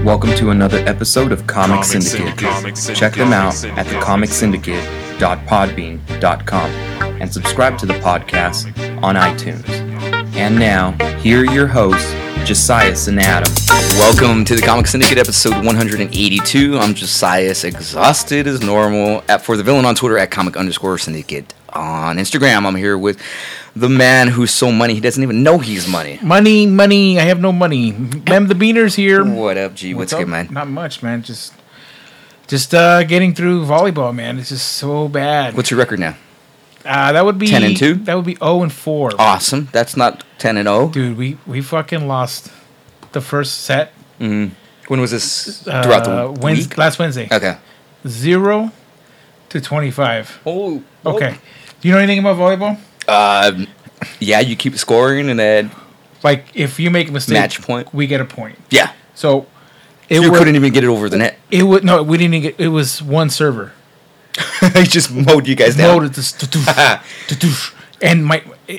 Welcome to another episode of Comic Syndicate. Check them out at thecomicsyndicate.podbean.com and subscribe to the podcast on iTunes. And now, here are your hosts, Josias and Adam. Welcome to the Comic Syndicate episode 182. I'm Josias, exhausted as normal. For the villain on Twitter at comic_syndicate. On Instagram, I'm here with the man who's so money he doesn't even know he's money. Money. I have no money. Mem the Beaner's here. What up, G? What's good, man? Not much, man. Just getting through volleyball, man. It's just so bad. What's your record now? That would be 10-2. That would be 0-4. Awesome. That's not 10-0. Dude, we fucking lost the first set. Mm-hmm. When was this? Throughout the week? Last Wednesday. Okay. 0-25. Oh. Okay. Do you know anything about volleyball? Yeah, you keep scoring and then Like, if you make a mistake, match point. we get a point. Yeah. So You couldn't even get it over the net. we didn't even get. It was one server. He just mowed you guys down. Mowed it and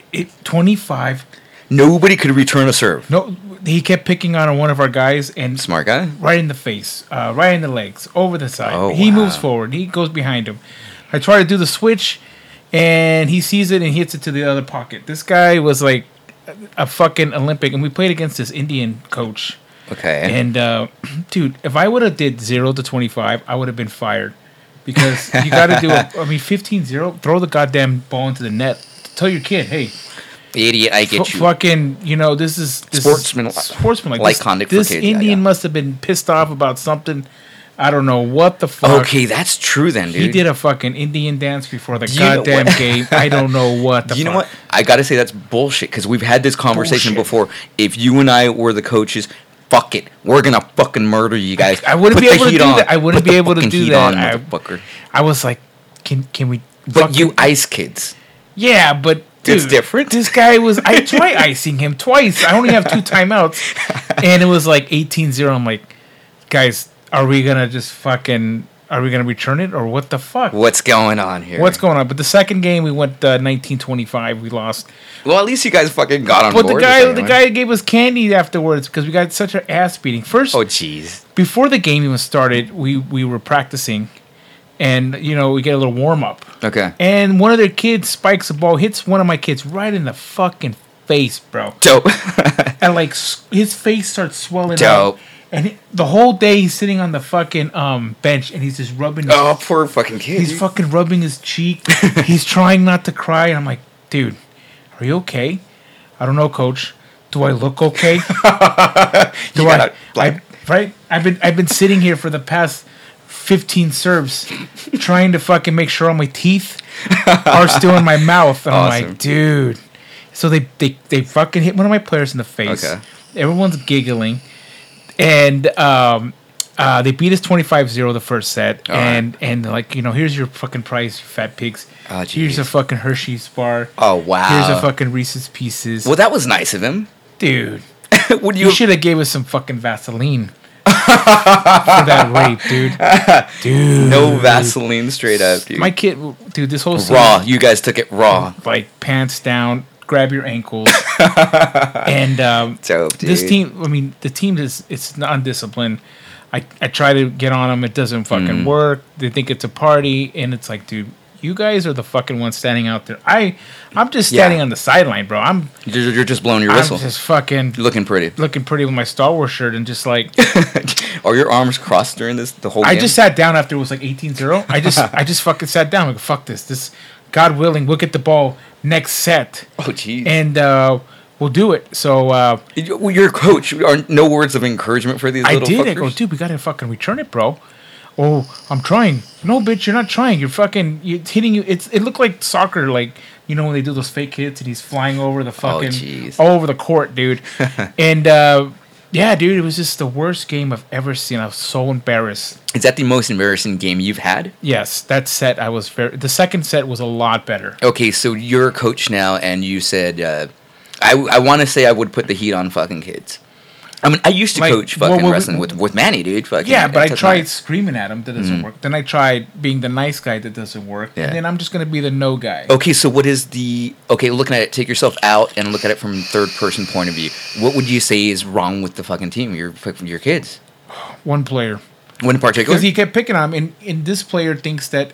25. Nobody could return a serve. No, he kept picking on one of our guys and Smart guy. right in the face, right in the legs, over the side. Oh, he wow. moves forward. He goes behind him. I try to do the switch, and he sees it and hits it to the other pocket. This guy was like a fucking Olympic, and we played against this Indian coach. Okay. And dude, if I would have did 0-25, I would have been fired because you got to do 15-0. Throw the goddamn ball into the net. Tell your kid, hey. Idiot, I get you. Fucking, this is sportsman like conduct for this kids. Indian must have been pissed off about something. I don't know what the fuck. Okay, that's true then, dude. He did a fucking Indian dance before the goddamn game. I don't know what the fuck. You know what? I gotta say that's bullshit because we've had this conversation before. If you and I were the coaches, fuck it, we're gonna fucking murder you guys. I wouldn't be able to do that. I wouldn't be able to do that. Motherfucker. I was like, can we? But you ice kids. Yeah, but. Dude, it's different. This guy was. I tried icing him twice. I only have 2 timeouts, and it was like 18-0. I'm like, guys, are we gonna return it or what the fuck? What's going on here? What's going on? But the second game we went 19-25. We lost. Well, at least you guys fucking got on board. But the guy gave us candy afterwards because we got such an ass beating. First, oh jeez. Before the game even started, we were practicing, and we get a little warm up. Okay. And one of their kids spikes a ball, hits one of my kids right in the fucking face, bro. Dope. And like his face starts swelling Dope. up. And the whole day he's sitting on the fucking bench and he's just rubbing. Oh, poor fucking kid. He's fucking rubbing his cheek. He's trying not to cry, and I'm like, dude, are you okay? I don't know, coach. Do I look okay? Right? I've been sitting here for the past 15 serves trying to fucking make sure all my teeth are still in my mouth. And awesome. I'm like, dude. So they fucking hit one of my players in the face. Okay. Everyone's giggling. And they beat us 25-0 the first set. And they're like, here's your fucking prize, you fat pigs. Oh, here's a fucking Hershey's bar. Oh, wow. Here's a fucking Reese's Pieces. Well, that was nice of him. Dude. You should have gave us some fucking Vaseline. For that rape, dude. No Vaseline, straight up, dude. My kid, dude, this whole raw. You guys took it raw. Like pants down, grab your ankles, and dope, dude. This team. The team it's undisciplined. I try to get on them. It doesn't fucking work. They think it's a party, and it's like, dude, you guys are the fucking ones standing out there. I'm just standing on the sideline, bro. You're just blowing your whistle. I'm just fucking looking pretty with my Star Wars shirt and just like. Are your arms crossed during the whole game? I just sat down after it was like 18-0. I just fucking sat down. Like, fuck this. This, God willing, we'll get the ball next set. Oh jeez. And we'll do it. So your coach. Are no words of encouragement for these little fuckers? I go, dude, we gotta fucking return it, bro. Oh, I'm trying. No, bitch, you're not trying. You're hitting you. It looked like soccer, like when they do those fake hits and he's flying over the fucking all over the court, dude. And yeah, dude, it was just the worst game I've ever seen. I was so embarrassed. Is that the most embarrassing game you've had? Yes, that set the second set was a lot better. Okay, so you're a coach now, and you said I want to say I would put the heat on fucking kids. I mean, I used to coach fucking wrestling with Manny, dude. Fucking, yeah, but I tried screaming at him. That doesn't work. Then I tried being the nice guy. That doesn't work. Yeah. And then I'm just going to be the no guy. Okay, so what is looking at it, take yourself out and look at it from third person point of view. What would you say is wrong with the fucking team, your kids? One player. One in particular? Because he kept picking on him, and this player thinks that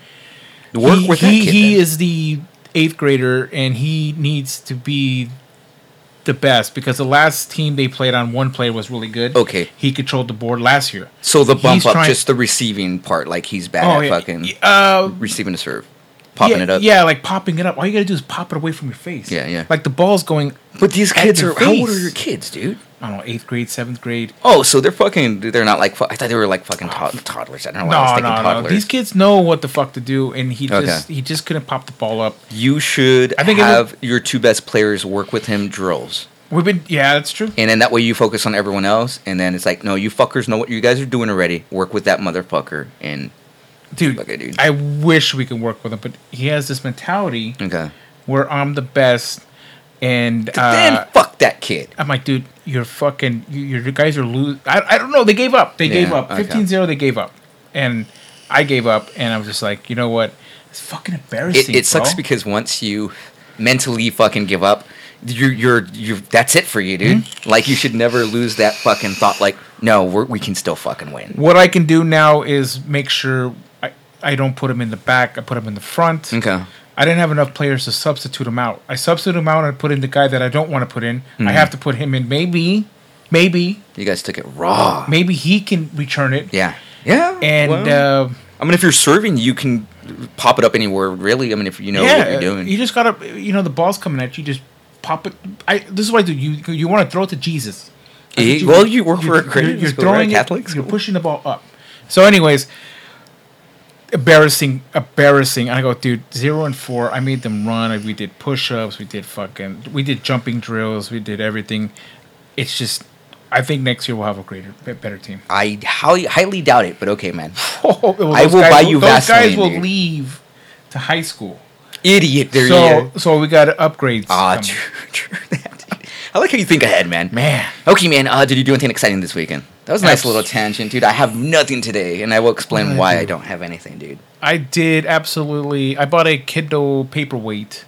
he is the 8th grader, and he needs to be the best because the last team they played on, one player was really good. Okay. He controlled the board last year. So the bump up, just the receiving part, like he's bad at fucking receiving a serve. Popping it up. Yeah, like popping it up. All you gotta do is pop it away from your face. Yeah, yeah. Like the ball's going. But these kids are, how old are your kids, dude? I don't know, 8th grade, 7th grade. Oh, so they're not like, I thought they were like fucking toddlers. I don't know why I was thinking toddlers. No. These kids know what the fuck to do, and he just couldn't pop the ball up. You should have your 2 best players work with him drills. Yeah, that's true. And then that way you focus on everyone else, and then it's like, no, you fuckers know what you guys are doing already. Work with that motherfucker, and dude, I wish we could work with him, but he has this mentality where I'm the best, and then fuck that kid. I'm like, dude, you're fucking, you guys are losing. I don't know. They gave up. They gave up. 15-0, they gave up, and I gave up, and I was just like, you know what? It's fucking embarrassing. It sucks because once you mentally fucking give up, you're that's it for you, dude. Like, you should never lose that fucking thought. Like, no, we can still fucking win. What I can do now is make sure I don't put him in the back. I put him in the front. Okay. I didn't have enough players to substitute him out. I substitute him out and I put in the guy that I don't want to put in. Mm-hmm. I have to put him in. Maybe. You guys took it raw. Maybe he can return it. Yeah. Yeah. And I mean, if you're serving, you can pop it up anywhere. Really. I mean, if you know what you're doing. You just gotta. The ball's coming at you. Just pop it. This is what I do. You want to throw it to Jesus. You work for a Christian. You're throwing it. You're pushing the ball up. So, anyways. Embarrassing. I go, dude, 0-4. I made them run. We did push-ups. We did jumping drills. We did everything. It's just, I think next year we'll have a better team. I highly doubt it, but okay, man. I will buy you Vaseline. Those guys will leave to high school. Idiot. So we got upgrades. True that. I like how you think ahead, man. Okay, man. Did you do anything exciting this weekend? That was a nice little tangent, dude. I have nothing today, and I will explain why I don't have anything, dude. I did, absolutely. I bought a Kindle Paperweight,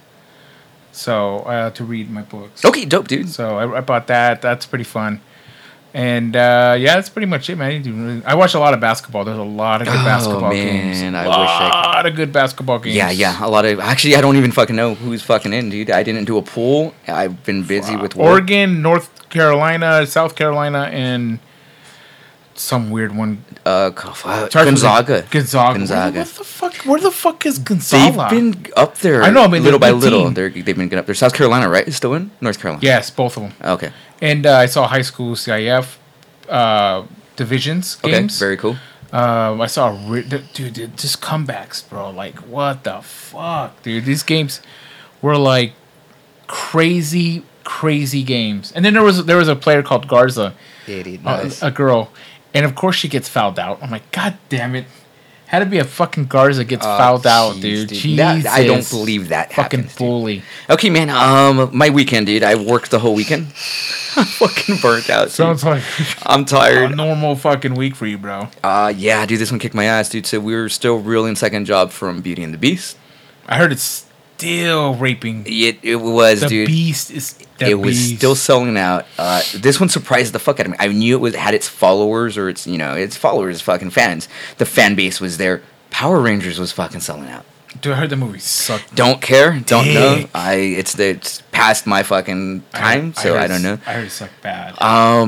so to read my books. Okay, dope, dude. So I bought that. That's pretty fun. And that's pretty much it, man. I watch a lot of basketball. There's a lot of good basketball games. A lot of good basketball games. Yeah. A lot of. Actually, I don't even fucking know who's fucking in, dude. I didn't do a pool. I've been busy with work. Oregon, North Carolina, South Carolina, and some weird one. Gonzaga. What the fuck? Where the fuck is Gonzaga? They've been up there. I know. I mean, little by little. They've been getting up there. South Carolina, right? Is still in North Carolina. Yes, both of them. Okay. And I saw high school CIF divisions games. Okay, very cool. I saw dude, just comebacks, bro. Like, what the fuck, dude? These games were like crazy games. And then there was a player called Garza, a girl, and of course she gets fouled out. I'm like, God damn it! Had to be a fucking Garza gets fouled out, dude. Jesus. I don't believe that fucking happens, bully. Okay, man. My weekend, dude. I worked the whole weekend. I'm fucking burnt out. Sounds like I'm tired. A normal fucking week for you, bro. Yeah, dude. This one kicked my ass, dude. So we were still reeling second job from Beauty and the Beast. I heard it's still raping. It was, dude. The Beast is. It was still selling out. This one surprised the fuck out of me. I knew it had its followers or its followers, fucking fans. The fan base was there. Power Rangers was fucking selling out. Dude, I heard the movie sucked. Don't care. Don't know. It's past my fucking time, so I don't know. I heard it sucked bad.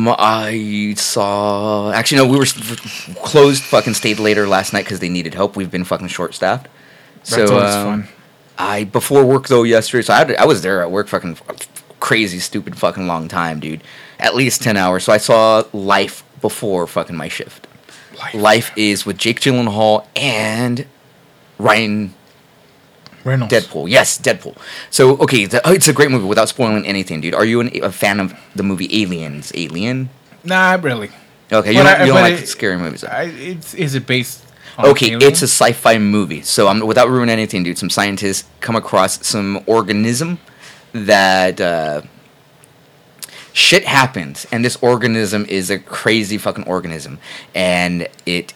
I saw. Actually, no. We were closed. Fucking stayed later last night because they needed help. We've been fucking short staffed. That's always fun. Before work though yesterday, so I was there at work fucking crazy stupid fucking long time, dude. At least 10 hours. So I saw Life before fucking my shift. Life is with Jake Gyllenhaal and Ryan Reynolds. Deadpool. Yes, Deadpool. So, okay, it's a great movie without spoiling anything, dude. Are you a fan of the movie Aliens? Alien? Nah, not really. Okay, you don't like scary movies. Is it based on Alien? It's a sci-fi movie. So, without ruining anything, dude, some scientists come across some organism that shit happens, and this organism is a crazy fucking organism, and it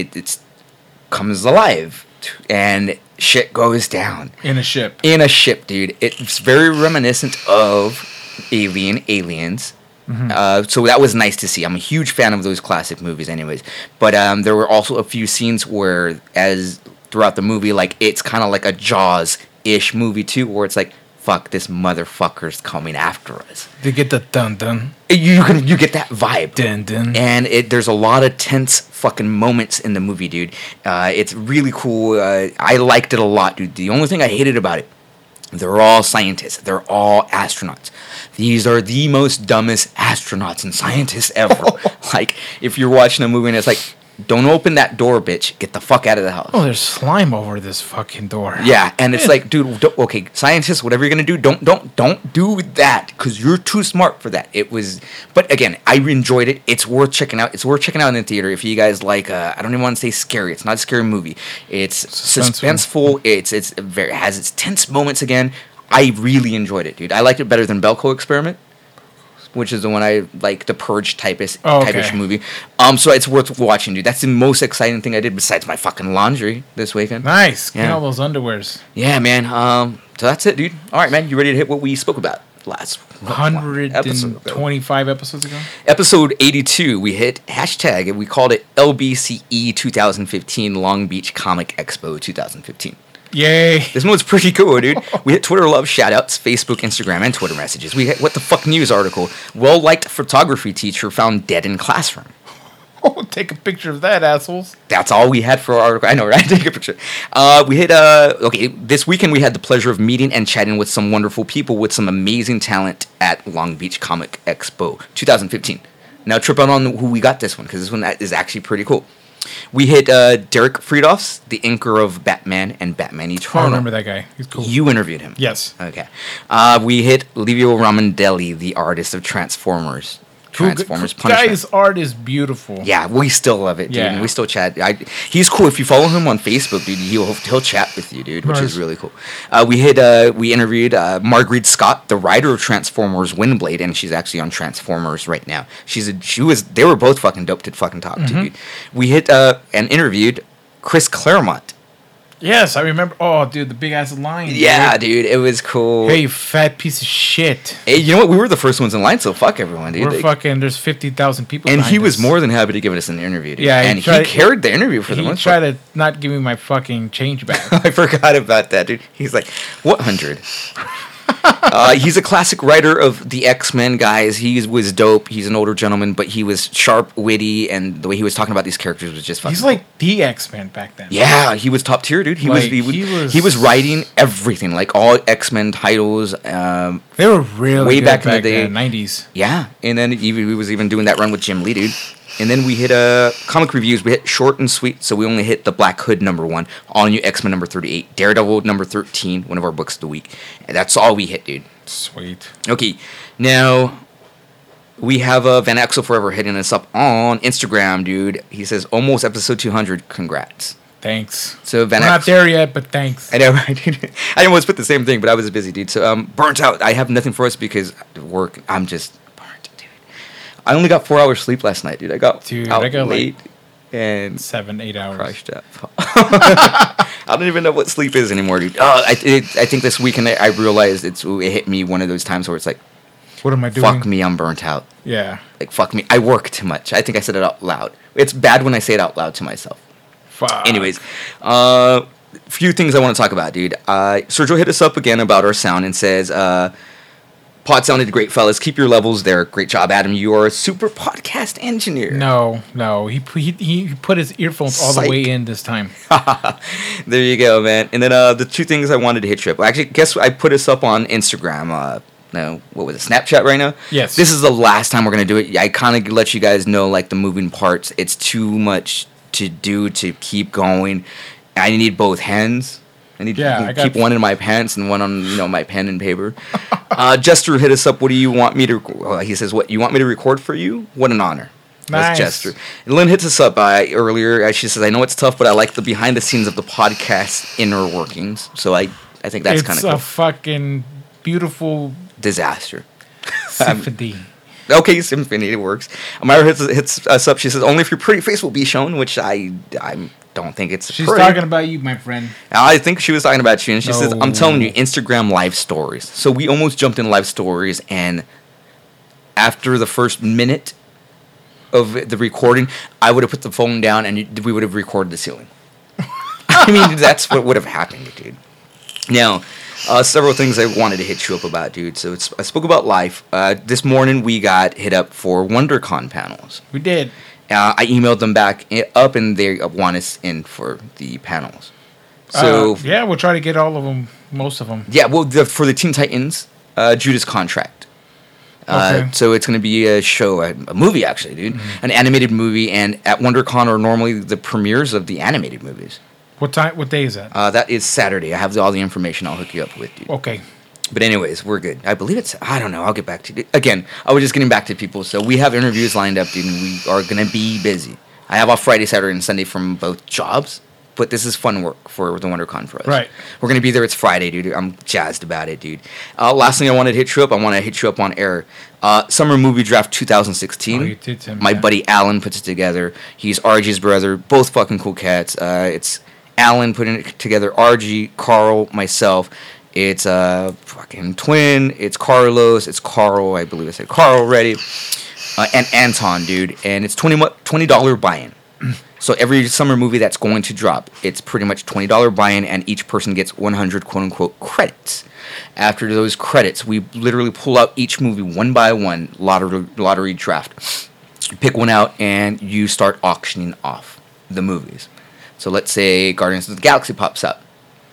comes alive, and shit goes down in a ship, dude. It's very reminiscent of Aliens, So that was nice to see. I'm a huge fan of those classic movies, anyways. But there were also a few scenes where, as throughout the movie, like it's kind of like a Jaws-ish movie too, where it's like, fuck, this motherfucker's coming after us. They get the dun dun. You get that vibe. Dun dun. And there's a lot of tense fucking moments in the movie, dude. It's really cool. I liked it a lot, dude. The only thing I hated about it, they're all scientists. They're all astronauts. These are the most dumbest astronauts and scientists ever. Like, if you're watching a movie and it's like, don't open that door, bitch. Get the fuck out of the house. Oh, there's slime over this fucking door. Yeah, and it's like, dude, okay, scientists, whatever you're gonna do, don't do that, because you're too smart for that. It was, but again, I enjoyed it. It's worth checking out. It's worth checking out in the theater if you guys like. I don't even want to say scary. It's not a scary movie. It's suspenseful. It's very has its tense moments again. I really enjoyed it, dude. I liked it better than Belko Experiment, which is the one I like, the Purge type-ish movie. So it's worth watching, dude. That's the most exciting thing I did besides my fucking laundry this weekend. Nice. Get all those underwears. Yeah, man. So that's it, dude. All right, man. You ready to hit what we spoke about last 125 episodes ago? Episode 82, we hit hashtag, and we called it LBCE 2015 Long Beach Comic Expo 2015. Yay. This one's pretty cool, dude. We hit Twitter love shoutouts, Facebook, Instagram, and Twitter messages. We hit What the Fuck News article. Well-liked photography teacher found dead in classroom. Oh, take a picture of that, assholes. That's all we had for our article. I know, right? Take a picture. We hit, this weekend we had the pleasure of meeting and chatting with some wonderful people with some amazing talent at Long Beach Comic Expo 2015. Now, trip out on who we got this one, because this one is actually pretty cool. We hit Derek Friedhoffs, the inker of Batman and Batman Eternal. I remember that guy. He's cool. You interviewed him. Yes. Okay. We hit Livio Ramondelli, the artist of Transformers. Punishment. Guy's art is beautiful. Yeah, we still love it, dude. Yeah. And we still chat. He's cool. If you follow him on Facebook, dude, he'll chat with you, dude, which is really cool. We interviewed Marguerite Scott, the writer of Transformers Windblade, and she's actually on Transformers right now. They were both fucking dope to fucking talk to, dude. We hit and interviewed Chris Claremont. Yes, I remember. Oh, dude, the big ass line. Yeah, dude, it was cool. Hey, you fat piece of shit. Hey, you know what? We were the first ones in line, so fuck everyone, dude. There's 50,000 people. And he was more than happy to give us an interview, dude. Yeah, and he carried the interview for the most part. He tried to not give me my fucking change back. I forgot about that, dude. He's like, what 100? He's a classic writer of the X-Men, guys. He was dope. He's an older gentleman, but he was sharp, witty, and the way he was talking about these characters was just fucking He's like the X-Men back then. Yeah, he was top tier, dude. He was writing everything, like all X-Men titles. They were really way good back in the day, 90s. Yeah, and then he was even doing that run with Jim Lee, dude. And then we hit comic reviews. We hit short and sweet, so we only hit the Black Hood #1, All New X-Men #38, Daredevil #13, one of our books of the week. And that's all we hit, dude. Sweet. Okay, now we have Van Axel Forever hitting us up on Instagram, dude. He says, almost episode 200, congrats. Thanks. So Van We're not there yet, but thanks. I know, right, dude? I almost put the same thing, but I was busy, dude. So, burnt out. I have nothing for us because work, I'm just... I only got 4 hours sleep last night, dude. I got late and 7-8 hours. Crushed up. I don't even know what sleep is anymore, dude. I think this weekend I realized it hit me one of those times where it's like, what am I doing? Fuck me, I'm burnt out. Yeah. Like, fuck me, I work too much. I think I said it out loud. It's bad when I say it out loud to myself. Fuck. Anyways, few things I want to talk about, dude. Sergio hit us up again about our sound and says, pod sounded great, fellas. Keep your levels there. Great job, Adam. You are a super podcast engineer. No. He put his earphones all the way in this time. There you go, man. And then the two things I wanted to hit you up. Actually, guess I put us up on Instagram. No, what was it? Snapchat right now? Yes. This is the last time we're gonna do it. I kind of let you guys know like the moving parts. It's too much to do to keep going. I need both hands. I need to keep one in my pants and one on my pen and paper. Jester hit us up. What do you want me to? He says, "What you want me to record for you? What an honor." Nice. That's Jester. And Lynn hits us up earlier. She says, "I know it's tough, but I like the behind the scenes of the podcast inner workings." So I think that's kind of cool. It's a fucking beautiful disaster. symphony. Okay, symphony. It works. Amira hits us up. She says, "Only if your pretty face will be shown," which I don't think it's She's talking about you, my friend. I think she was talking about you, and she says, I'm telling you, Instagram live stories. So we almost jumped in live stories, and after the first minute of the recording, I would have put the phone down and we would have recorded the ceiling. I mean, that's what would have happened, dude. Now, several things I wanted to hit you up about, dude. So I spoke about life. This morning we got hit up for WonderCon panels. We did. I emailed them back up, and they want us in for the panels. So yeah, we'll try to get all of them, most of them. Yeah, well, for the Teen Titans, Judas Contract. Okay. So it's going to be a show, a movie actually, dude, an animated movie, and at WonderCon are normally the premieres of the animated movies. What time? What day is that? That is Saturday. I have all the information. I'll hook you up with, dude. Okay. But anyways, we're good. I believe it's, I don't know, I'll get back to you. Again, I was just getting back to people. So we have interviews lined up, dude, and we are going to be busy. I have off Friday, Saturday, and Sunday from both jobs, but this is fun work for the WonderCon for us. Right. We're going to be there. It's Friday, dude. I'm jazzed about it, dude. Last thing I wanted to hit you up, I want to hit you up on air. Summer Movie Draft 2016. Oh, you did, Tim, My buddy Alan puts it together. He's RG's brother. Both fucking cool cats. It's Alan putting it together. RG, Carl, myself. It's fucking twin. It's Carlos. It's Carl. I believe I said Carl already. And Anton, dude. And it's $20 buy-in. So every summer movie that's going to drop, it's pretty much $20 buy-in, and each person gets 100 quote-unquote credits. After those credits, we literally pull out each movie one by one, lottery draft. Pick one out, and you start auctioning off the movies. So let's say Guardians of the Galaxy pops up.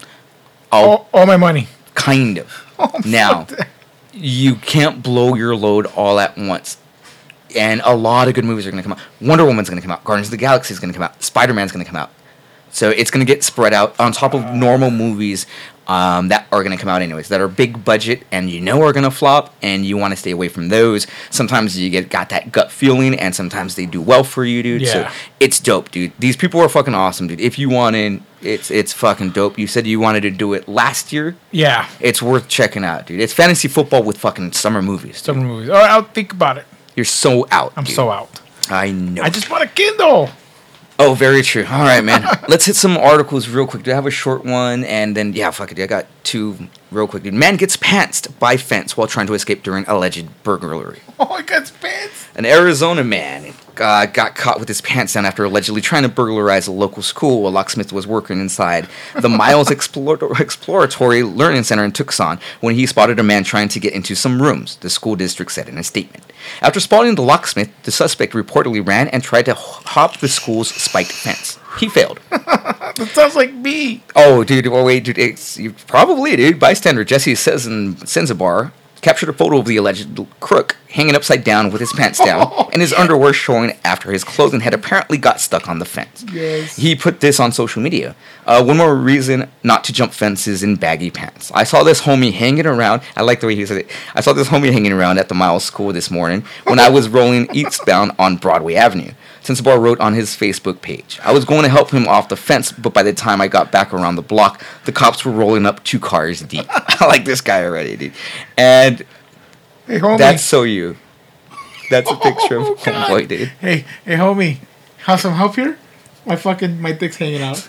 All my money. Kind of. Oh, now, you can't blow your load all at once. And a lot of good movies are going to come out. Wonder Woman's going to come out. Guardians of the Galaxy is going to come out. Spider-Man's going to come out. So it's going to get spread out on top of normal movies that are going to come out anyways, that are big budget and you know are going to flop, and you want to stay away from those. Sometimes you got that gut feeling, and sometimes they do well for you, dude. Yeah. So it's dope, dude. These people are fucking awesome, dude. If you want in, it's fucking dope. You said you wanted to do it last year. Yeah. It's worth checking out, dude. It's fantasy football with fucking summer movies. Dude. Summer movies. All right, I'll think about it. You're so out. I'm dude. so out. I know. I just bought a Kindle. Oh, very true. All right, man. Let's hit some articles real quick. Do I have a short one? And then, yeah, fuck it. I got two real quick. Dude. Man gets pantsed by fence while trying to escape during alleged burglary. Oh, I got pants. An Arizona man got caught with his pants down after allegedly trying to burglarize a local school while locksmith was working inside the Miles Exploratory Learning Center in Tucson when he spotted a man trying to get into some rooms, the school district said in a statement. After spotting the locksmith, the suspect reportedly ran and tried to hop the school's spiked fence. He failed. That sounds like me. Oh, dude. Well, wait, dude. Probably, dude. Bystander Jesse Senzabar captured a photo of the alleged crook hanging upside down with his pants down and his underwear showing after his clothing had apparently got stuck on the fence. Yes. He put this on social media. One more reason not to jump fences in baggy pants. I saw this homie hanging around. I like the way he said it. I saw this homie hanging around at the Miles School this morning when I was rolling eastbound on Broadway Avenue. Sensabar wrote on his Facebook page, I was going to help him off the fence, but by the time I got back around the block, the cops were rolling up 2 cars deep. I like this guy already, dude. And hey, homie. that's so you. That's a picture of homeboy, dude. Hey, homie. Have some help here? My dick's hanging out.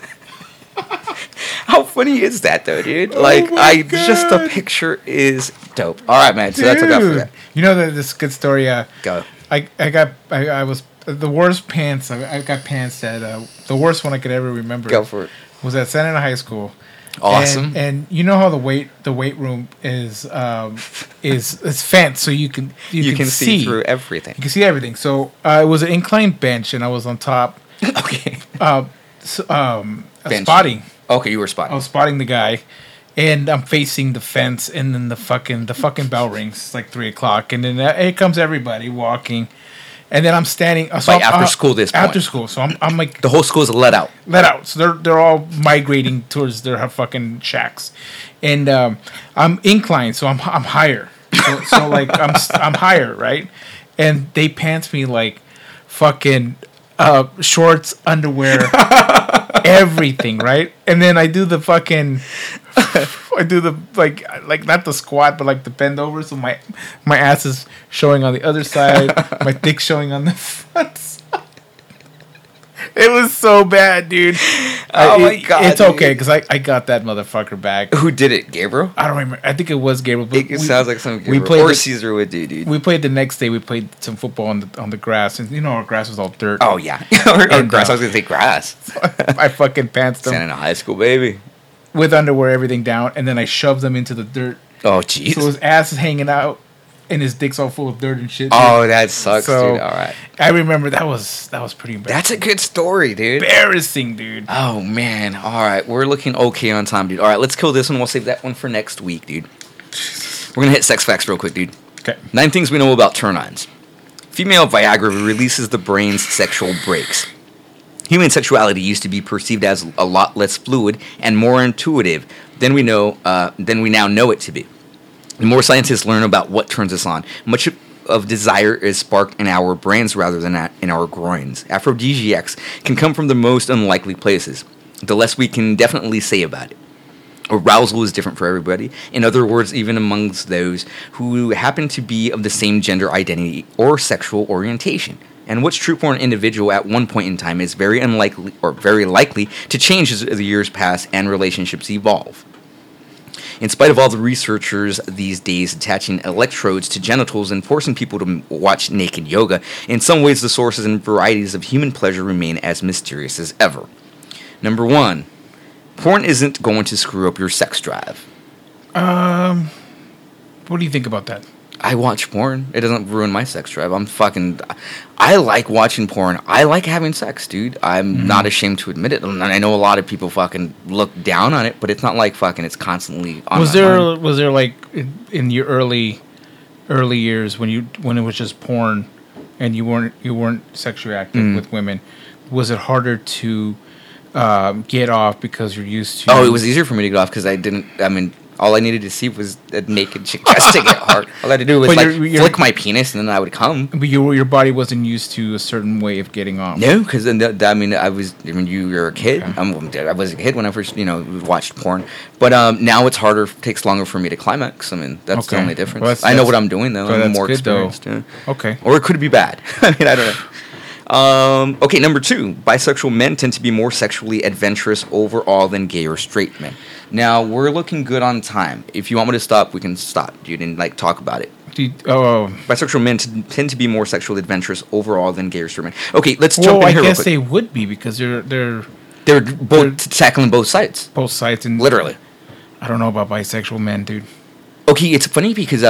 How funny is that, though, dude? Oh Like, God. just the picture is dope. All right, man. So that's what I got for that. You know this good story. Go. I was the worst pants. I got pants at the worst one I could ever remember. Go for it. Was at Santa Ana High School. Awesome. And you know how the weight room is fenced, so you can see through everything. You can see everything. So it was an inclined bench, and I was on top. Okay. Spotting. Okay, you were spotting. I was spotting the guy, and I'm facing the fence, and then the fucking bell rings. It's like 3:00, and then here comes everybody walking, and then I'm standing. So Like after school this point. After school, so I'm like The whole school's let out. So they're all migrating towards their fucking shacks, and I'm inclined, so I'm higher. So like I'm higher, right? And they pants me like fucking shorts, underwear, everything, right? And then I do the fucking, like not the squat, but like the bend over, so my ass is showing on the other side, my dick showing on the front side. It was so bad, dude. Oh my God, It's okay because I got that motherfucker back. Who did it? Gabriel? I don't remember. I think it was Gabriel. But It sounds like some Gabriel. We played or Caesar would do, dude. We played the next day. We played some football on the grass, and our grass was all dirt. Oh yeah, or grass. I was gonna say grass. I fucking pantsed them. Standing in high school, baby. With underwear, everything down, and then I shoved them into the dirt. Oh jeez. So his ass is hanging out, and his dick's all full of dirt and shit. Oh, that sucks, dude. All right. I remember that was pretty embarrassing. That's a good story, dude. Embarrassing, dude. Oh man. All right, we're looking okay on time, dude. All right, let's kill this one. We'll save that one for next week, dude. We're gonna hit sex facts real quick, dude. Okay. 9 things we know about turn-ons. Female Viagra releases the brain's sexual brakes. Human sexuality used to be perceived as a lot less fluid and more intuitive than we now know it to be. The more scientists learn about what turns us on, much of desire is sparked in our brains rather than in our groins. Aphrodisiacs can come from the most unlikely places. The less we can definitely say about it. Arousal is different for everybody. In other words, even amongst those who happen to be of the same gender identity or sexual orientation. And what's true for an individual at one point in time is very unlikely or very likely to change as the years pass and relationships evolve. In spite of all the researchers these days attaching electrodes to genitals and forcing people to watch naked yoga, in some ways the sources and varieties of human pleasure remain as mysterious as ever. Number 1, porn isn't going to screw up your sex drive. What do you think about that? I watch porn. It doesn't ruin my sex drive. I like watching porn. I like having sex, dude. I'm not ashamed to admit it. And I know a lot of people fucking look down on it, but it's not like fucking it's constantly on Was my there mind. was there like in your early years when it was just porn and you weren't sexually active with women, was it harder to get off because you're used to? Oh, it was easier for me to get off because all I needed to see was a naked chick just to get hard. All I had to do was flick my penis and then I would come. But your body wasn't used to a certain way of getting off. No, because you were a kid. Okay. I was a kid when I first watched porn. But now it's harder. Takes longer for me to climax. That's the only difference. I know what I'm doing though. I'm more experienced. Yeah. Okay. Or it could be bad. I don't know. Okay, number 2. Bisexual men tend to be more sexually adventurous overall than gay or straight men. Now, we're looking good on time. If you want me to stop, we can stop, dude, and talk about it. Bisexual men tend to be more sexually adventurous overall than gay or straight men. Okay, let's jump in here real quick. I guess they would be because they're both tackling both sides. Both sides. And literally. I don't know about bisexual men, dude. Okay, it's funny because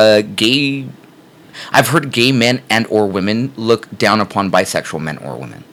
I've heard gay men and or women look down upon bisexual men or women.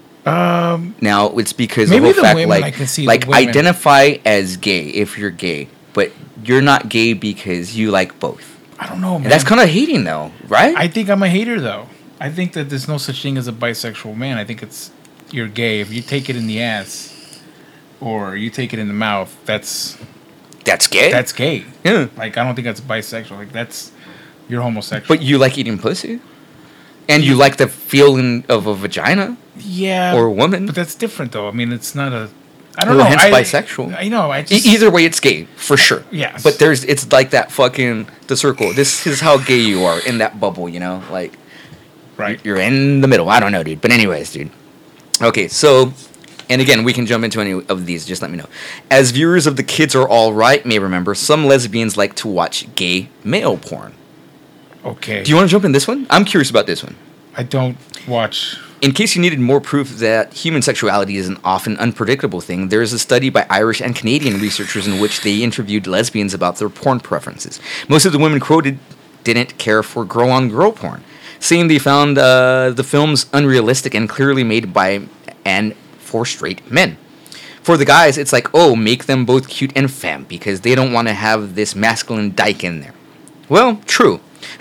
Now it's because maybe of the fact women, I can see identify as gay if you're gay, but you're not gay because you like both. I don't know, man. And that's kind of hating though, right? I think I'm a hater though. I think that there's no such thing as a bisexual man. I think you're gay. If you take it in the ass or you take it in the mouth, that's gay. That's gay. Yeah. I don't think that's bisexual. You're homosexual. But you like eating pussy? And you like the feeling of a vagina? Yeah. Or a woman? But that's different, though. I mean, it's not a... I don't know. Hence bisexual. I know. Either way, it's gay, for sure. Yes. But it's like that fucking... The circle. This is how gay you are in that bubble, Like... Right. You're in the middle. I don't know, dude. But anyways, dude. Okay, so... And again, we can jump into any of these. Just let me know. As viewers of The Kids Are All Right may remember, some lesbians like to watch gay male porn. Okay. Do you want to jump in this one? I'm curious about this one. I don't watch. In case you needed more proof that human sexuality is an often unpredictable thing, there is a study by Irish and Canadian researchers in which they interviewed lesbians about their porn preferences. Most of the women quoted didn't care for girl-on-girl porn, saying they found the films unrealistic and clearly made by and for straight men. For the guys, it's like, oh, make them both cute and femme because they don't want to have this masculine dyke in there. Well, true.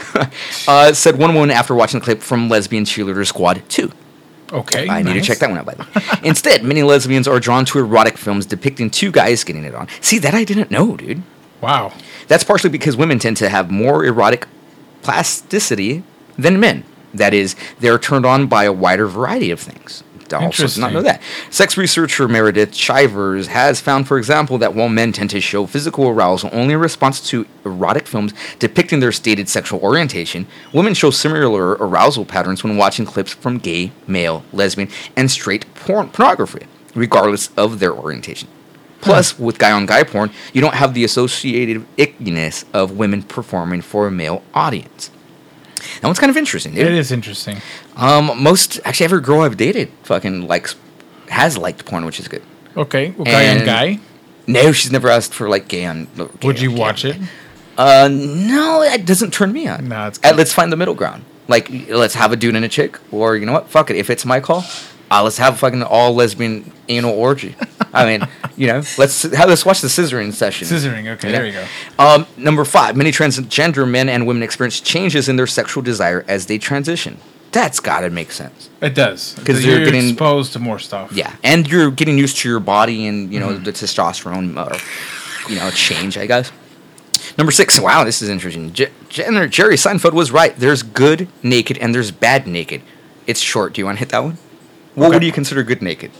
Said one woman after watching the clip from Lesbian Cheerleader Squad 2. Okay, I need to check that one out, by the way. Instead, many lesbians are drawn to erotic films depicting two guys getting it on. See, that I didn't know, dude. Wow. That's partially because women tend to have more erotic plasticity than men. That is, they're turned on by a wider variety of things. I also did not know that. Sex researcher Meredith Chivers has found, for example, that while men tend to show physical arousal only in response to erotic films depicting their stated sexual orientation, women show similar arousal patterns when watching clips from gay, male, lesbian, and straight pornography. regardless of their orientation. Plus, with guy-on-guy porn, you don't have the associated ickiness of women performing for a male audience. That one's kind of interesting, dude. It is interesting. Actually, every girl I've dated has liked porn, which is good. Okay, well, guy-on-guy? No, she's never asked for, like, gay-on... Would you watch it? No, it doesn't turn me on. No, it's good. Let's find the middle ground. Like, let's have a dude and a chick, or, you know what, fuck it. If it's my call, let's have a fucking all-lesbian anal orgy. I mean, you know, let's watch the scissoring session. Scissoring, okay, there you go. Number 5, many transgender men and women experience changes in their sexual desire as they transition. That's got to make sense. It does. Because you're getting exposed to more stuff. Yeah, and you're getting used to your body and, you know, the testosterone, change, I guess. Number 6, wow, this is interesting. Jerry Seinfeld was right. There's good naked and there's bad naked. It's short. Do you want to hit that one? What would you consider good naked?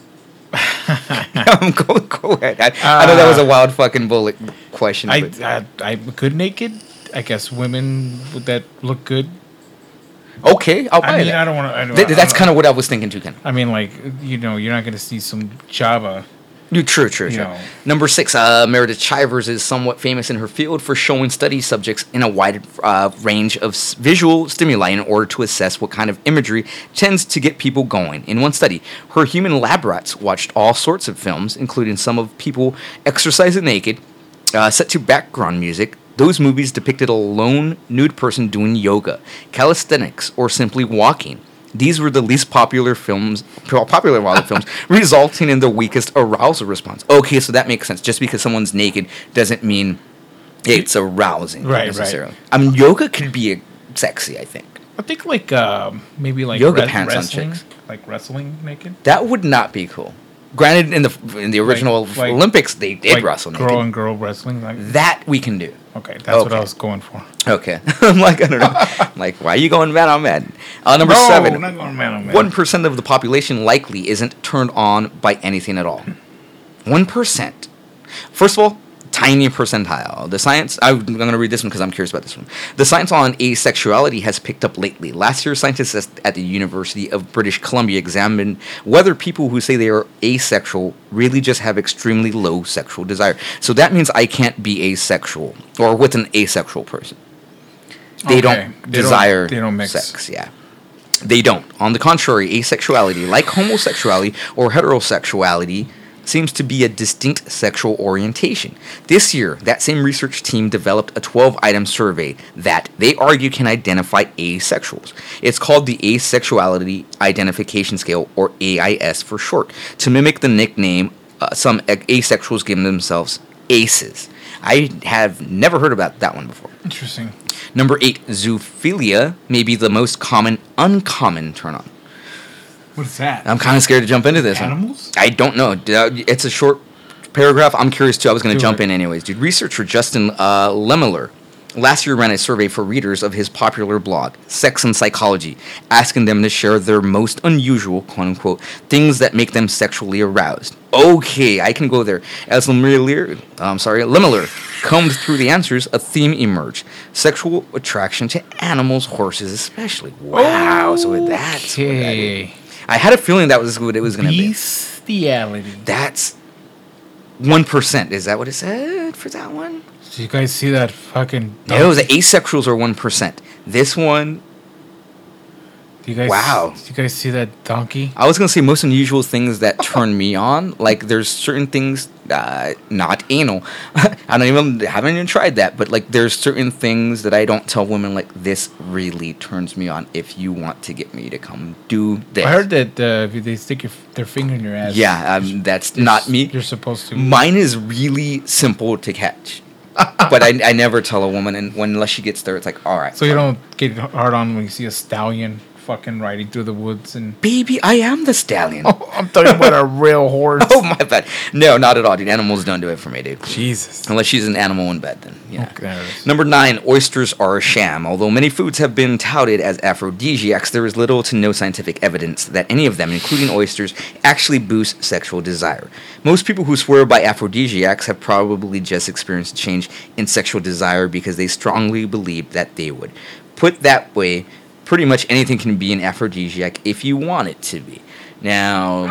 Go ahead. I know that was a wild fucking bullet question. I'm good naked. I guess women that look good. Okay, I'll buy that. I don't want to. That's kind of what I was thinking too, Ken. I mean, like, you know, you're not going to see some Java. True. Number 6, Meredith Chivers is somewhat famous in her field for showing study subjects in a wide range of visual stimuli in order to assess what kind of imagery tends to get people going. In one study, her human lab rats watched all sorts of films, including some of people exercising naked, set to background music. Those movies depicted a lone nude person doing yoga, calisthenics, or simply walking. These were the least popular wildlife films, resulting in the weakest arousal response. Okay, so that makes sense. Just because someone's naked doesn't mean it's arousing necessarily. I mean, yoga could be sexy, I think. I think maybe like yoga pants wrestling, on chicks, like wrestling naked. That would not be cool. Granted, in the original Olympics, they did wrestle naked. Girl and girl wrestling. That we can do. Okay, that's what I was going for. Okay. I'm like, I don't know. Like, why are you going man on man? Number 7. Not going man on man. 1% of the population likely isn't turned on by anything at all. 1%. First of all, tiny percentile. The science, I'm going to read this one because I'm curious about this one. The science on asexuality has picked up lately. Last year, scientists at the University of British Columbia examined whether people who say they are asexual really just have extremely low sexual desire. So that means I can't be asexual or with an asexual person. They don't desire sex. Yeah. They don't. On the contrary, asexuality, like homosexuality or heterosexuality, seems to be a distinct sexual orientation. This year, that same research team developed a 12-item survey that they argue can identify asexuals. It's called the Asexuality Identification Scale, or AIS for short, to mimic the nickname some asexuals give themselves, ACEs. I have never heard about that one before. Interesting. Number 8, zoophilia may be the most uncommon turn-on. What is that? I'm kind of scared to jump into this. Animals? I don't know. It's a short paragraph. I'm curious, too. I was going to jump in anyways. Dude, researcher Justin Lemiller last year ran a survey for readers of his popular blog, Sex and Psychology, asking them to share their most unusual, quote-unquote, things that make them sexually aroused. Okay, I can go there. As Lemiller combed through the answers, a theme emerged. Sexual attraction to animals, horses especially. Wow, so that's what that is. I had a feeling that was what it was going to be. Bestiality. That's 1%. Is that what it said for that one? Did you guys see that fucking... No, the asexuals are 1%. This one... Wow. Did you guys see that donkey? I was going to say most unusual things that turn me on. Like, there's certain things... not anal. haven't even tried that. But, like, there's certain things that I don't tell women, like, this really turns me on if you want to get me to come do this. I heard that if they stick their finger in your ass... Yeah, that's not me. You're supposed to... Mine is really simple to catch. But I never tell a woman, and unless she gets there, it's like, all right. So you don't get hard on when you see a stallion fucking riding through the woods and... Baby, I am the stallion. Oh, I'm talking about a real horse. Oh, my bad. No, not at all, dude. Animals don't do it for me, dude. Jesus. Unless she's an animal in bed, then, yeah. Okay, Number 9, oysters are a sham. Although many foods have been touted as aphrodisiacs, there is little to no scientific evidence that any of them, including oysters, actually boost sexual desire. Most people who swear by aphrodisiacs have probably just experienced a change in sexual desire because they strongly believe that they would. Put that way, pretty much anything can be an aphrodisiac if you want it to be. Now,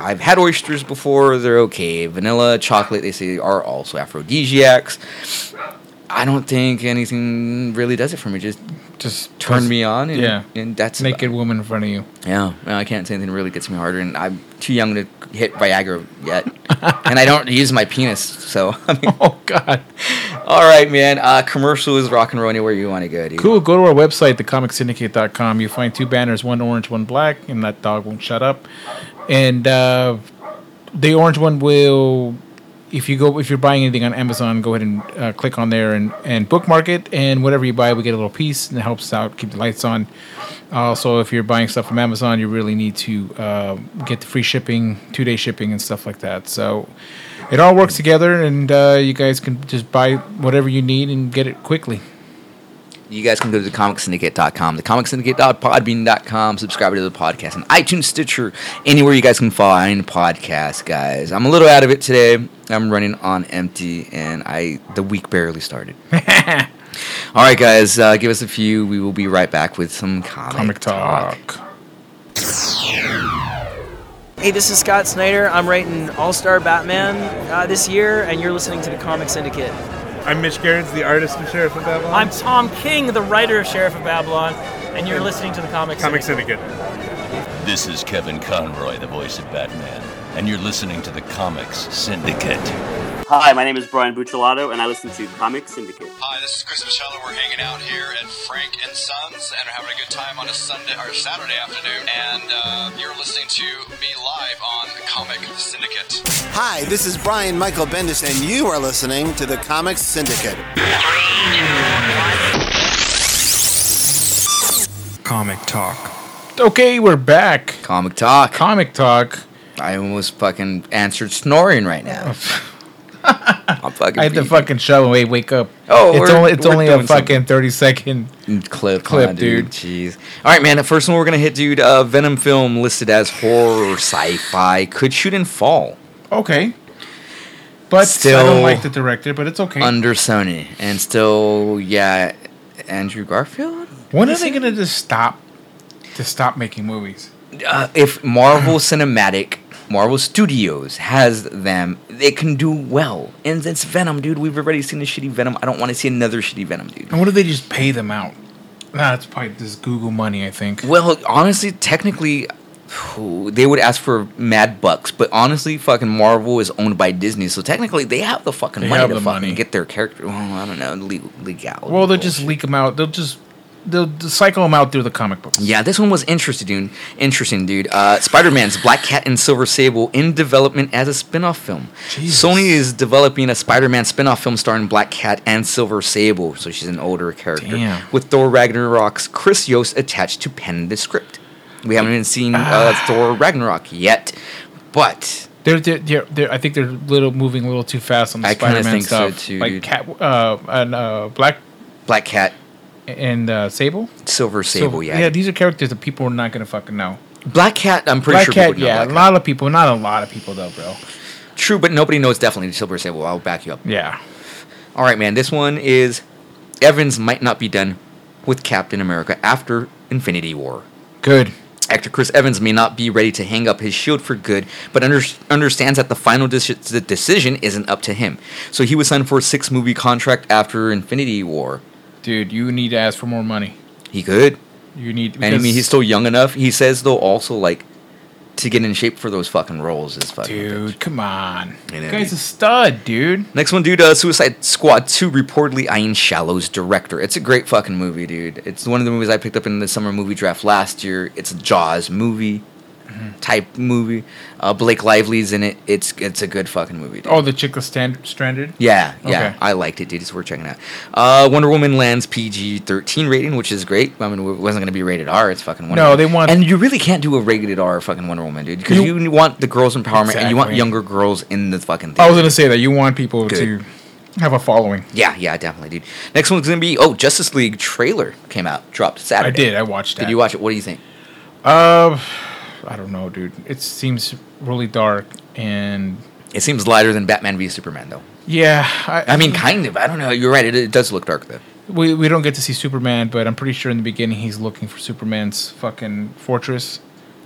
I've had oysters before. They're okay. Vanilla, chocolate, they say, are also aphrodisiacs. I don't think anything really does it for me. Just turn me on, and that's naked woman in front of you. Yeah, I can't say anything really gets me harder, and I'm too young to hit Viagra yet, and I don't use my penis. So, I mean, oh God! All right, man. Commercial is rock and roll anywhere you want to go, dude. Cool. Go to our website, thecomicsyndicate.com. You'll find 2 banners, one orange, one black, and that dog won't shut up. And the orange one will. If you're buying anything on Amazon, go ahead and click on there and bookmark it. And whatever you buy, we get a little piece, and it helps out keep the lights on. Also, if you're buying stuff from Amazon, you really need to get the free shipping, 2-day shipping, and stuff like that. So it all works together, and you guys can just buy whatever you need and get it quickly. You guys can go to thecomicsyndicate.com, thecomicsyndicate.podbean.com, subscribe to the podcast, and iTunes, Stitcher, anywhere you guys can find podcasts, guys. I'm a little out of it today. I'm running on empty, and the week barely started. All right, guys, give us a few. We will be right back with some comic talk. Hey, this is Scott Snyder. I'm writing All-Star Batman this year, and you're listening to the Comic Syndicate. I'm Mitch Gerrans, the artist of Sheriff of Babylon. I'm Tom King, the writer of Sheriff of Babylon, and you're listening to the Comic Syndicate. This is Kevin Conroy, the voice of Batman, and you're listening to the Comics Syndicate. Hi, my name is Brian Buccellato, and I listen to Comic Syndicate. Hi, this is Chris Michello. We're hanging out here at Frank and Sons, and we're having a good time on a Sunday or Saturday afternoon. And you're listening to me live on Comic Syndicate. Hi, this is Brian Michael Bendis, and you are listening to the Comic Syndicate. 3, 2, 1. Comic Talk. Okay, we're back. Comic Talk. Comic Talk. I almost fucking answered snoring right now. I had to fucking show him, hey, wake up. Oh, it's only a fucking 30-second clip, dude. Jeez. All right, man. The first one we're gonna hit, dude. Venom film listed as horror or sci-fi could shoot and fall. Okay. But still, I don't like the director, but it's okay. Under Sony, and still, yeah, Andrew Garfield. When are they gonna just stop making movies? If Marvel Studios has them, they can do well. And it's Venom, dude. We've already seen a shitty Venom. I don't want to see another shitty Venom, dude. And what if they just pay them out? Nah, it's probably just Google money, I think. Well, honestly, technically, they would ask for mad bucks. But honestly, fucking Marvel is owned by Disney. So technically, they have the fucking money to fucking get their character. Well, I don't know, legality. Well, they'll just leak them out. They'll cycle them out through the comic books. Yeah, this one was interesting, dude. Spider-Man's Black Cat and Silver Sable in development as a spin-off film. Jesus. Sony is developing a Spider-Man spin-off film starring Black Cat and Silver Sable, so she's an older character. Damn. With Thor Ragnarok's Chris Yost attached to pen the script. We haven't even seen Thor Ragnarok yet, but I think they're moving a little too fast on the Spider-Man stuff. So too, like dude. Black Cat. And Sable? Silver Sable, yeah. Yeah, these are characters that people are not going to fucking know. Black Cat, I'm pretty sure people know. A lot of people. Not a lot of people, though, bro. True, but nobody knows definitely Silver Sable. I'll back you up. Yeah. All right, man. This one is Evans might not be done with Captain America after Infinity War. Good. Actor Chris Evans may not be ready to hang up his shield for good, but understands that the final decision isn't up to him. So he was signed for a 6-movie contract after Infinity War. Dude, you need to ask for more money. He could. You need. And I mean, he's still young enough. He says though, also like, to get in shape for those fucking roles is fucking. Dude, come on. The guy's a stud, dude. Next one, dude. Suicide Squad 2 reportedly eyeing Shallow's director. It's a great fucking movie, dude. It's one of the movies I picked up in the summer movie draft last year. It's a Jaws movie. Type movie. Blake Lively's in it. It's a good fucking movie, dude. Oh, the chick was stranded? Yeah. Okay. I liked it, dude. It's worth checking out. Wonder Woman lands PG-13 rating, which is great. I mean, it wasn't going to be rated R. It's fucking Wonder Woman. They want... And you really can't do a rated R fucking Wonder Woman, dude. Because you want the girls' empowerment and you want younger girls in the fucking thing. I was going to say that. You want people to have a following. Yeah, definitely, dude. Next one's going to be, Justice League trailer came out. Dropped Saturday. I did. I watched that. Did you watch it? What do you think? I don't know, dude. It seems really dark, and it seems lighter than Batman v Superman, though. Yeah, I mean, kind of. I don't know. You're right. It does look dark, though. We don't get to see Superman, but I'm pretty sure in the beginning he's looking for Superman's fucking fortress.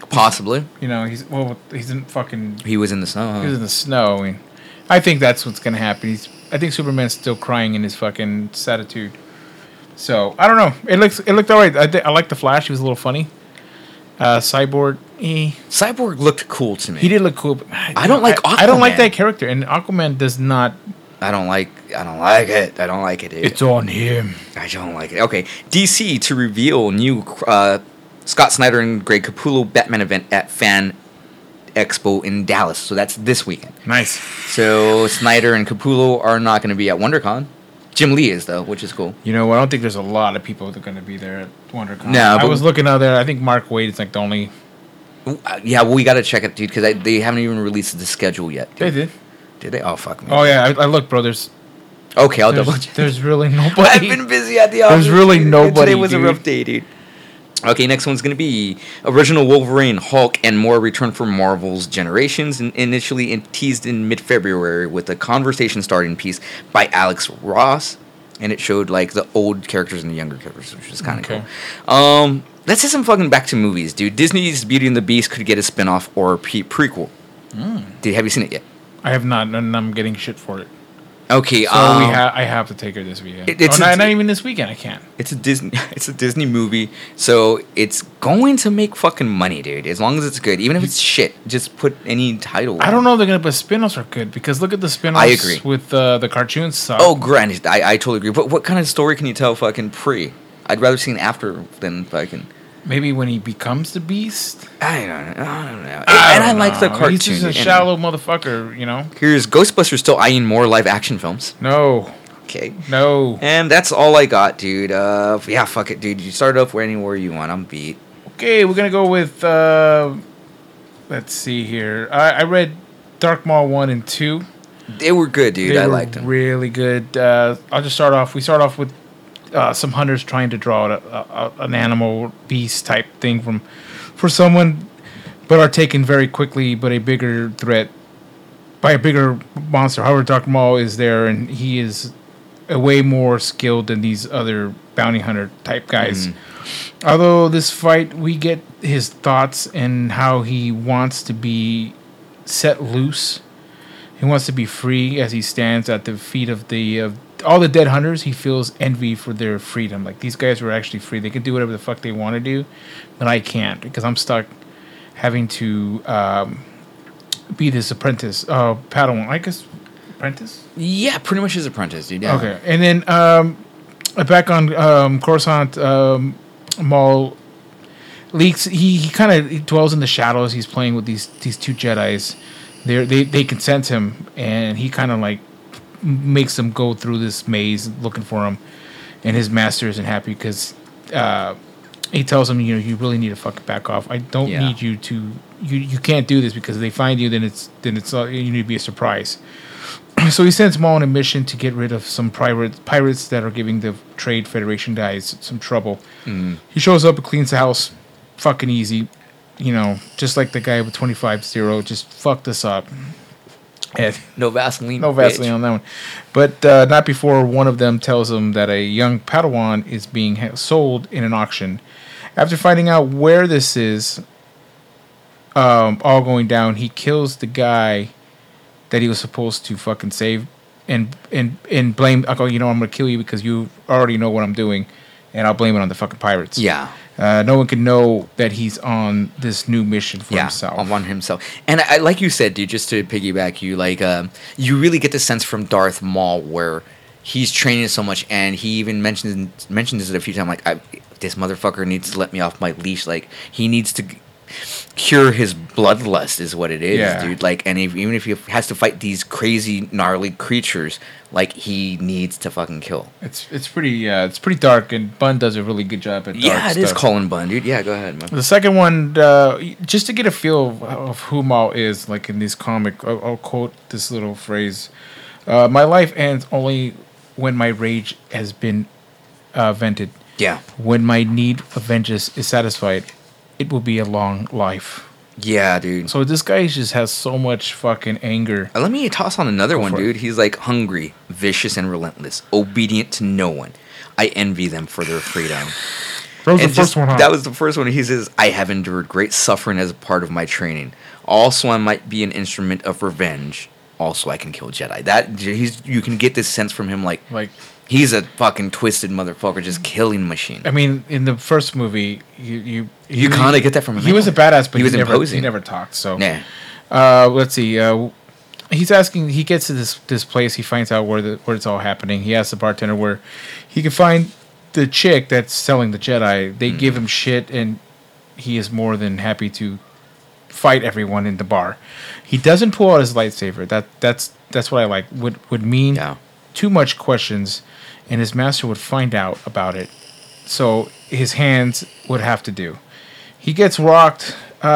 Possibly. He's in fucking. He was in the snow. Huh? He was in the snow. I think that's what's gonna happen. I think Superman's still crying in his fucking attitude. So I don't know. It looked alright. I like the Flash. He was a little funny. Cyborg. Cyborg looked cool to me. He did look cool. But I don't like Aquaman. I don't like that character, and Aquaman does not. I don't like it. I don't like it. It's on him. I don't like it. Okay, DC to reveal new Scott Snyder and Greg Capullo Batman event at Fan Expo in Dallas. So that's this weekend. Nice. So Snyder and Capullo are not going to be at WonderCon. Jim Lee is though, which is cool. You know, I don't think there's a lot of people that are going to be there at WonderCon. No, I was looking out there. I think Mark Waid is like the only. Yeah, well, we got to check it, dude, because they haven't even released the schedule yet. They did. Did they? Oh, fuck me. Oh, yeah. I looked, bro. Okay, I'll double check. There's really nobody. I've been busy at the office. There's really nobody. Today was a rough day, dude. Okay, next one's going to be original Wolverine, Hulk, and more return from Marvel's Generations, and initially teased in mid-February with a conversation starting piece by Alex Ross, and it showed like the old characters and the younger characters, which is kind of cool. Let's hit some fucking back to movies, dude. Disney's Beauty and the Beast could get a spinoff or a prequel. Have you seen it yet? I have not, and I'm getting shit for it. Okay, so I have to take her this weekend. Not even this weekend. I can't. It's a Disney movie, so it's going to make fucking money, dude. As long as it's good, even if it's shit, just put any title. I don't know if they're gonna put spin-offs are good because look at the spin-offs. I agree with the cartoons. Suck. Oh, granted, I totally agree. But what kind of story can you tell fucking pre? I'd rather see an after than fucking. Maybe when he becomes the Beast. I don't know. I like the cartoon. He's just a shallow motherfucker, you know. Here's Ghostbusters still eyeing more live action films. No. Okay. No. And that's all I got, dude. Yeah, fuck it, dude. You start off anywhere you want. I'm beat. Okay, we're gonna go with. Let's see here. I read Dark Maul 1 and 2. They were good, dude. I liked them. Really good. I'll just start off. We start off with. Some hunters trying to draw an animal beast type thing for someone, but are taken very quickly by a bigger threat, by a bigger monster. However, Dark Maul is there, and he is way more skilled than these other bounty hunter type guys. Although this fight, we get his thoughts and how he wants to be set loose. He wants to be free as he stands at the feet of all the dead hunters. He feels envy for their freedom. Like, these guys were actually free. They can do whatever the fuck they want to do, but I can't because I'm stuck having to be this apprentice, Padawan. I guess apprentice. Yeah, pretty much his apprentice, dude. Yeah. Okay, and then back on Coruscant, Maul leaks. He kind of dwells in the shadows. He's playing with these two Jedis. They can sense him, and he kind of like makes them go through this maze looking for him, and his master isn't happy because he tells him, you really need to fucking back off. I don't need you to. You can't do this because if they find you, then it's you need to be a surprise. So he sends Maul on a mission to get rid of some pirates that are giving the Trade Federation guys some trouble. He shows up and cleans the house, fucking easy. Just like the guy with 25-0, just fucked us up. No Vaseline. No Vaseline on that one. But not before one of them tells him that a young Padawan is being sold in an auction. After finding out where this is all going down, he kills the guy that he was supposed to fucking save and blame. I go, I'm going to kill you because you already know what I'm doing, and I'll blame it on the fucking pirates. Yeah. No one can know that he's on this new mission for himself. On himself. And I, like you said, dude, just to piggyback you, like, you really get the sense from Darth Maul where he's training so much, and he even mentioned this a few times, like, this motherfucker needs to let me off my leash. Like, he needs to cure his bloodlust is what it is, dude. Like, and even if he has to fight these crazy, gnarly creatures, like, he needs to fucking kill. It's pretty dark, and Bunn does a really good job at dark stuff. It is Colin Bunn, dude. Yeah, go ahead, man. The second one, just to get a feel of who Maul is, like in this comic, I'll quote this little phrase: "My life ends only when my rage has been vented. Yeah. When my need of vengeance is satisfied, it will be a long life." Yeah, dude. So this guy just has so much fucking anger. Let me toss on another one, dude. He's like hungry, vicious, and relentless, obedient to no one. I envy them for their freedom. That was the first one, huh? That was the first one. He says, "I have endured great suffering as a part of my training. Also, I might be an instrument of revenge. Also, I can kill Jedi." You can get this sense from him, like he's a fucking twisted motherfucker, just killing machine. I mean, in the first movie, you kind of get that from him. He was a badass, but he was imposing. He never talked. So, yeah. Let's see. He's asking. He gets to this place. He finds out where it's all happening. He asks the bartender where he can find the chick that's selling the Jedi. They give him shit, and he is more than happy to fight everyone in the bar. He doesn't pull out his lightsaber. That's what I like. Would mean too much questions, and his master would find out about it. So his hands would have to do. He gets rocked,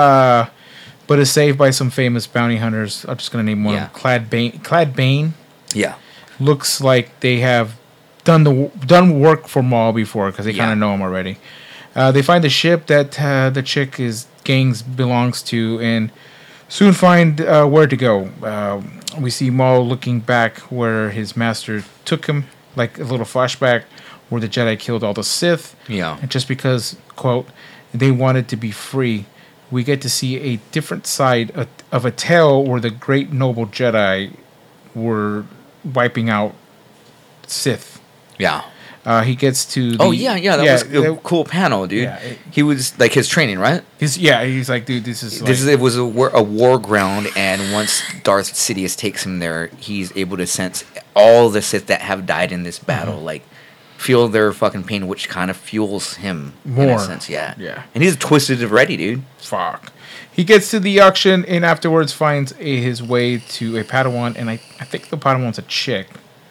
but is saved by some famous bounty hunters. I'm just gonna name one. Clad Bane. Yeah. Looks like they have done work for Maul before because they kind of know him already. They find the ship that the chick is gangs belongs to, and soon find where to go. We see Maul looking back where his master took him, like a little flashback where the Jedi killed all the Sith. Yeah. And just because, quote, they wanted to be free, we get to see a different side of a tale where the great noble Jedi were wiping out Sith. Yeah. He gets to that was a cool panel, dude. Yeah, he was like his training, right? He's like, dude, it was a war ground, and once Darth Sidious takes him there, he's able to sense all the Sith that have died in this battle, like feel their fucking pain, which kind of fuels him more. In a sense, yeah. And he's twisted already, dude. Fuck. He gets to the auction and afterwards finds his way to a Padawan, and I think the Padawan's a chick.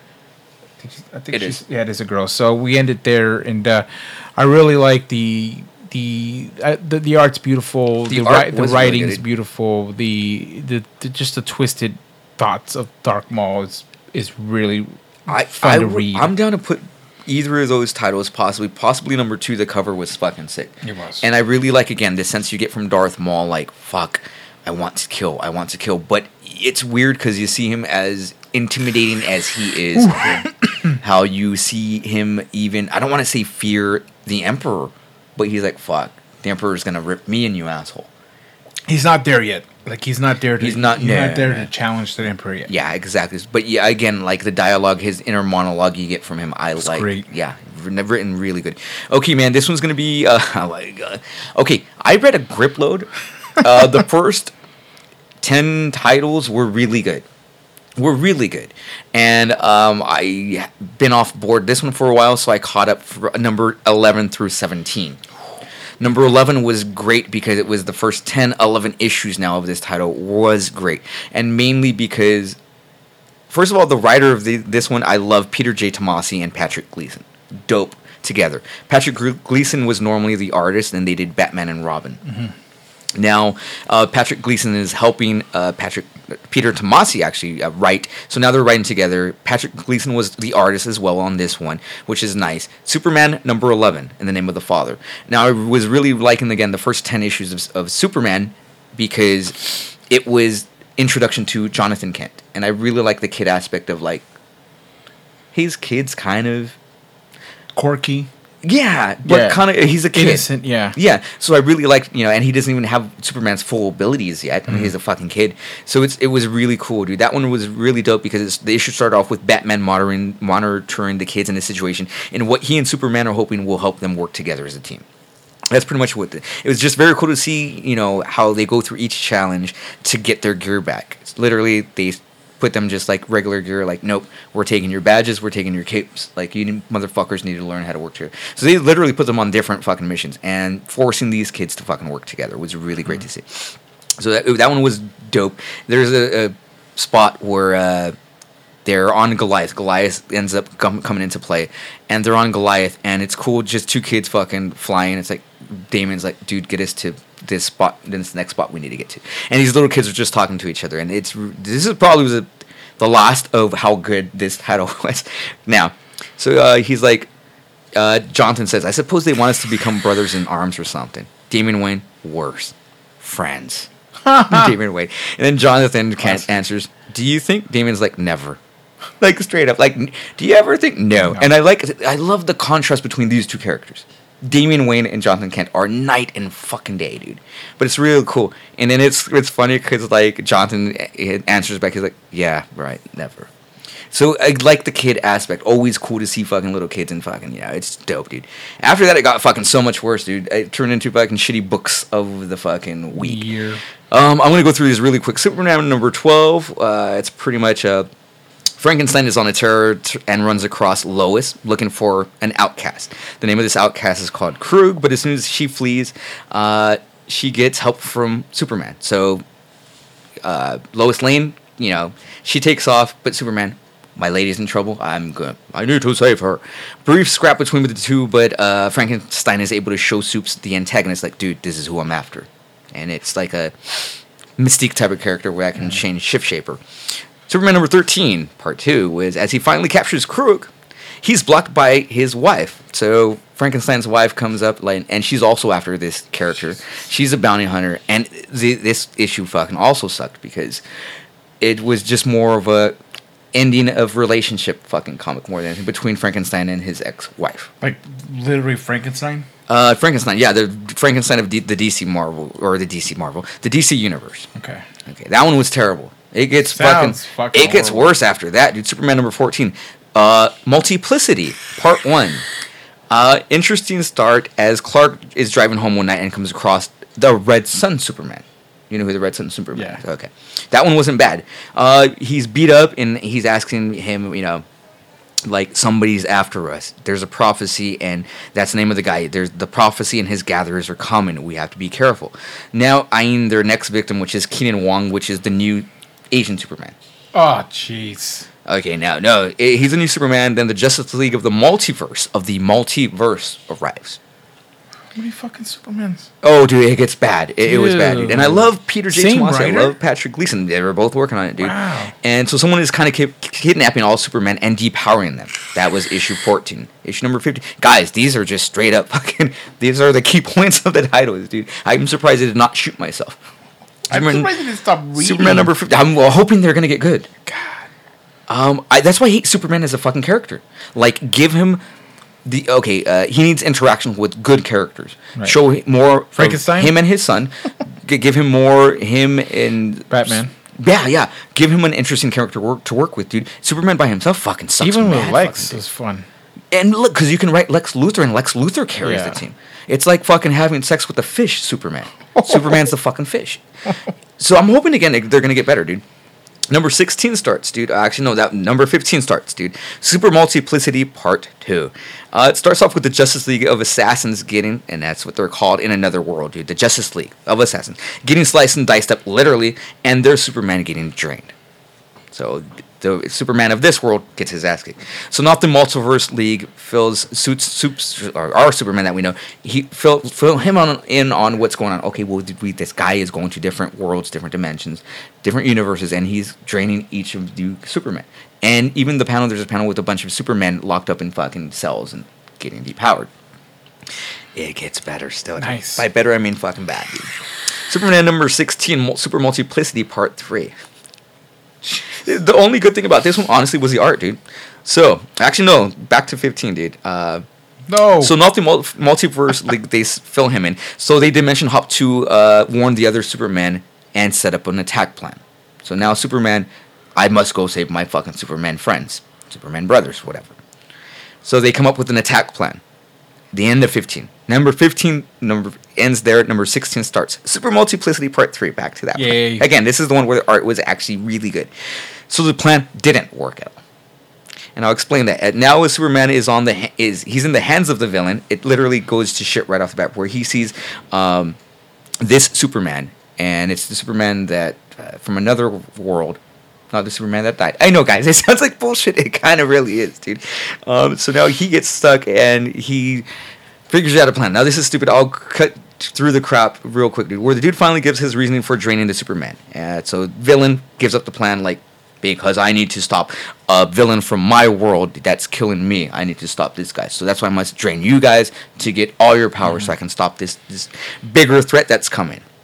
I think it is. Yeah, it is a girl. So we ended there, and I really like the art's beautiful. The writing's really beautiful. The just the twisted thoughts of Darth Maul is really fun to read. I'm down to put either of those titles, possibly number 2. The cover was fucking sick. It was, and I really like again the sense you get from Darth Maul. Like, fuck, I want to kill, but it's weird because you see him as intimidating as he is. How you see him even, I don't want to say fear the Emperor, but he's like, fuck, the Emperor's going to rip me and you asshole. He's not there yet. Like, he's not there to challenge the Emperor yet. Yeah, exactly. But yeah, again, like the dialogue, his inner monologue you get from him, it's like. Great. Yeah, written really good. Okay, man, this one's going to be, okay, I read a grip load. The first 10 titles were really good. And I been off board this one for a while, so I caught up for number 11 through 17. Number 11 was great because it was the first 10, 11 issues now of this title was great. And mainly because, first of all, the writer of this one, I love Peter J. Tomasi and Patrick Gleason. Dope together. Patrick Gleason was normally the artist, and they did Batman and Robin. Mm-hmm. Now, Patrick Gleason is helping Peter Tomasi actually write. So now they're writing together. Patrick Gleason was the artist as well on this one, which is nice. Superman number 11, In the Name of the Father. Now, I was really liking, again, the first 10 issues of Superman because it was introduction to Jonathan Kent. And I really like the kid aspect of, like, his kid's kind of quirky. Yeah, but kind of he's a kid. Innocent, yeah. Yeah, so I really like, and he doesn't even have Superman's full abilities yet. I mean, he's a fucking kid. So it was really cool, dude. That one was really dope because the issue started off with Batman monitoring the kids in this situation, and what he and Superman are hoping will help them work together as a team. That's pretty much what it was. Just very cool to see, how they go through each challenge to get their gear back. It's literally, they put them just like regular gear, like, nope, we're taking your badges, we're taking your capes, like, you motherfuckers need to learn how to work together. So they literally put them on different fucking missions, and forcing these kids to fucking work together was really great to see. So that one was dope. There's a spot where they're on Goliath. Goliath ends up coming into play, and they're on Goliath, and it's cool, just 2 kids fucking flying. It's like, Damon's like, dude, get us to this spot, this next spot we need to get to. And these little kids are just talking to each other, and this is probably the last of how good this title was. Now, so he's like, Jonathan says, I suppose they want us to become brothers in arms or something. Damian Wayne, worse. Friends. Damian Wayne. And then Jonathan answers, do you think? Damian's like, never. Like, straight up. Like, do you ever think? No. And I love the contrast between these two characters. Damian Wayne and Jonathan Kent are night and fucking day, dude. But it's really cool. And then it's funny because, like, Jonathan answers back. He's like, yeah, right, never. So I like the kid aspect. Always cool to see fucking little kids and fucking, yeah, it's dope, dude. After that, it got fucking so much worse, dude. It turned into fucking shitty books of the fucking week. Year. I'm going to go through these really quick. Superman number 12, it's pretty much Frankenstein is on a terror and runs across Lois looking for an outcast. The name of this outcast is called Krug, but as soon as she flees, she gets help from Superman. So Lois Lane, you know, she takes off, but Superman, my lady's in trouble. I need to save her. Brief scrap between the two, but Frankenstein is able to show Supes, the antagonist, like, dude, this is who I'm after. And it's like a Mystique type of character where I can change shift shaper. Superman number 13, part 2, is as he finally captures Krug, he's blocked by his wife. So Frankenstein's wife comes up, like, and she's also after this character. She's a bounty hunter, and this issue fucking also sucked because it was just more of a ending of relationship fucking comic more than anything between Frankenstein and his ex-wife. Like, literally Frankenstein? Frankenstein, yeah, the Frankenstein of the DC universe. Okay, that one was terrible. It gets it gets worse after that, dude. Superman number 14, Multiplicity, part 1. Interesting start as Clark is driving home one night and comes across the Red Sun Superman. You know who the Red Sun Superman is? Okay. That one wasn't bad. He's beat up and he's asking him, you know, like, somebody's after us. There's a prophecy, and that's the name of the guy. There's the prophecy, and his gatherers are coming. We have to be careful. Now eyeing their next victim, which is Keenan Wong, which is the new Asian Superman. Oh, jeez. Okay, no, he's a new Superman. Then the Justice League of the multiverse arrives. How many fucking Supermans? Oh, dude, it gets bad. It was bad, dude. And I love Peter J. Tomasi. Writer? I love Patrick Gleason. They were both working on it, dude. Wow. And so someone is kind of kidnapping all Supermen and depowering them. That was issue 14. Issue number 15. Guys, these are just straight up fucking... These are the key points of the titles, dude. I'm surprised I did not shoot myself. I'm surprised I didn't stop reading. Superman number 15. I'm hoping they're going to get good. God. That's why I hate Superman as a fucking character. Like, give him... he needs interaction with good characters. Right. Show more Frankenstein, him and his son. Give him more him and Batman. Yeah. Give him an interesting character to work with, dude. Superman by himself fucking sucks. Even with Lex is fun. And look, because you can write Lex Luthor, and Lex Luthor carries the team. It's like fucking having sex with a fish, Superman. Superman's the fucking fish. So I'm hoping again they're gonna get better, dude. Number 16 starts, dude. Actually, no, number 15 starts, dude. Super Multiplicity Part 2. It starts off with the Justice League of Assassins getting, and that's what they're called in another world, dude. The Justice League of Assassins. Getting sliced and diced up, literally, and their Superman getting drained. So the Superman of this world gets his ass kicked. So not the Multiverse League fills our Superman that we know. He fill him in on what's going on. Okay, well, this guy is going to different worlds, different dimensions, different universes, and he's draining each of the Supermen. And even there's a panel with a bunch of Supermen locked up in fucking cells and getting depowered. It gets better still. Nice. By better, I mean fucking bad, dude. Superman number 16, Super Multiplicity Part 3. The only good thing about this one, honestly, was the art, dude. So, actually, no. Back to 15, dude. No. So, not the Multiverse League, they fill him in. So, they dimension hop to warn the other Superman and set up an attack plan. So, now Superman, I must go save my fucking Superman friends. Superman brothers, whatever. So, they come up with an attack plan. The end of 15. Number 15 ends there. Number 16 starts. Super Multiplicity Part 3. Back to that. Yay. Again, this is the one where the art was actually really good. So the plan didn't work out. And I'll explain that. Now as Superman is he's in the hands of the villain, it literally goes to shit right off the bat where he sees this Superman. And it's the Superman that from another world. Not the Superman that died. I know, guys. It sounds like bullshit. It kind of really is, dude. So now he gets stuck and he figures out a plan. Now this is stupid. I'll cut through the crap real quick, dude. Where the dude finally gives his reasoning for draining the Superman. So villain gives up the plan, like, because I need to stop a villain from my world that's killing me. I need to stop this guy. So that's why I must drain you guys to get all your power so I can stop this bigger threat that's coming.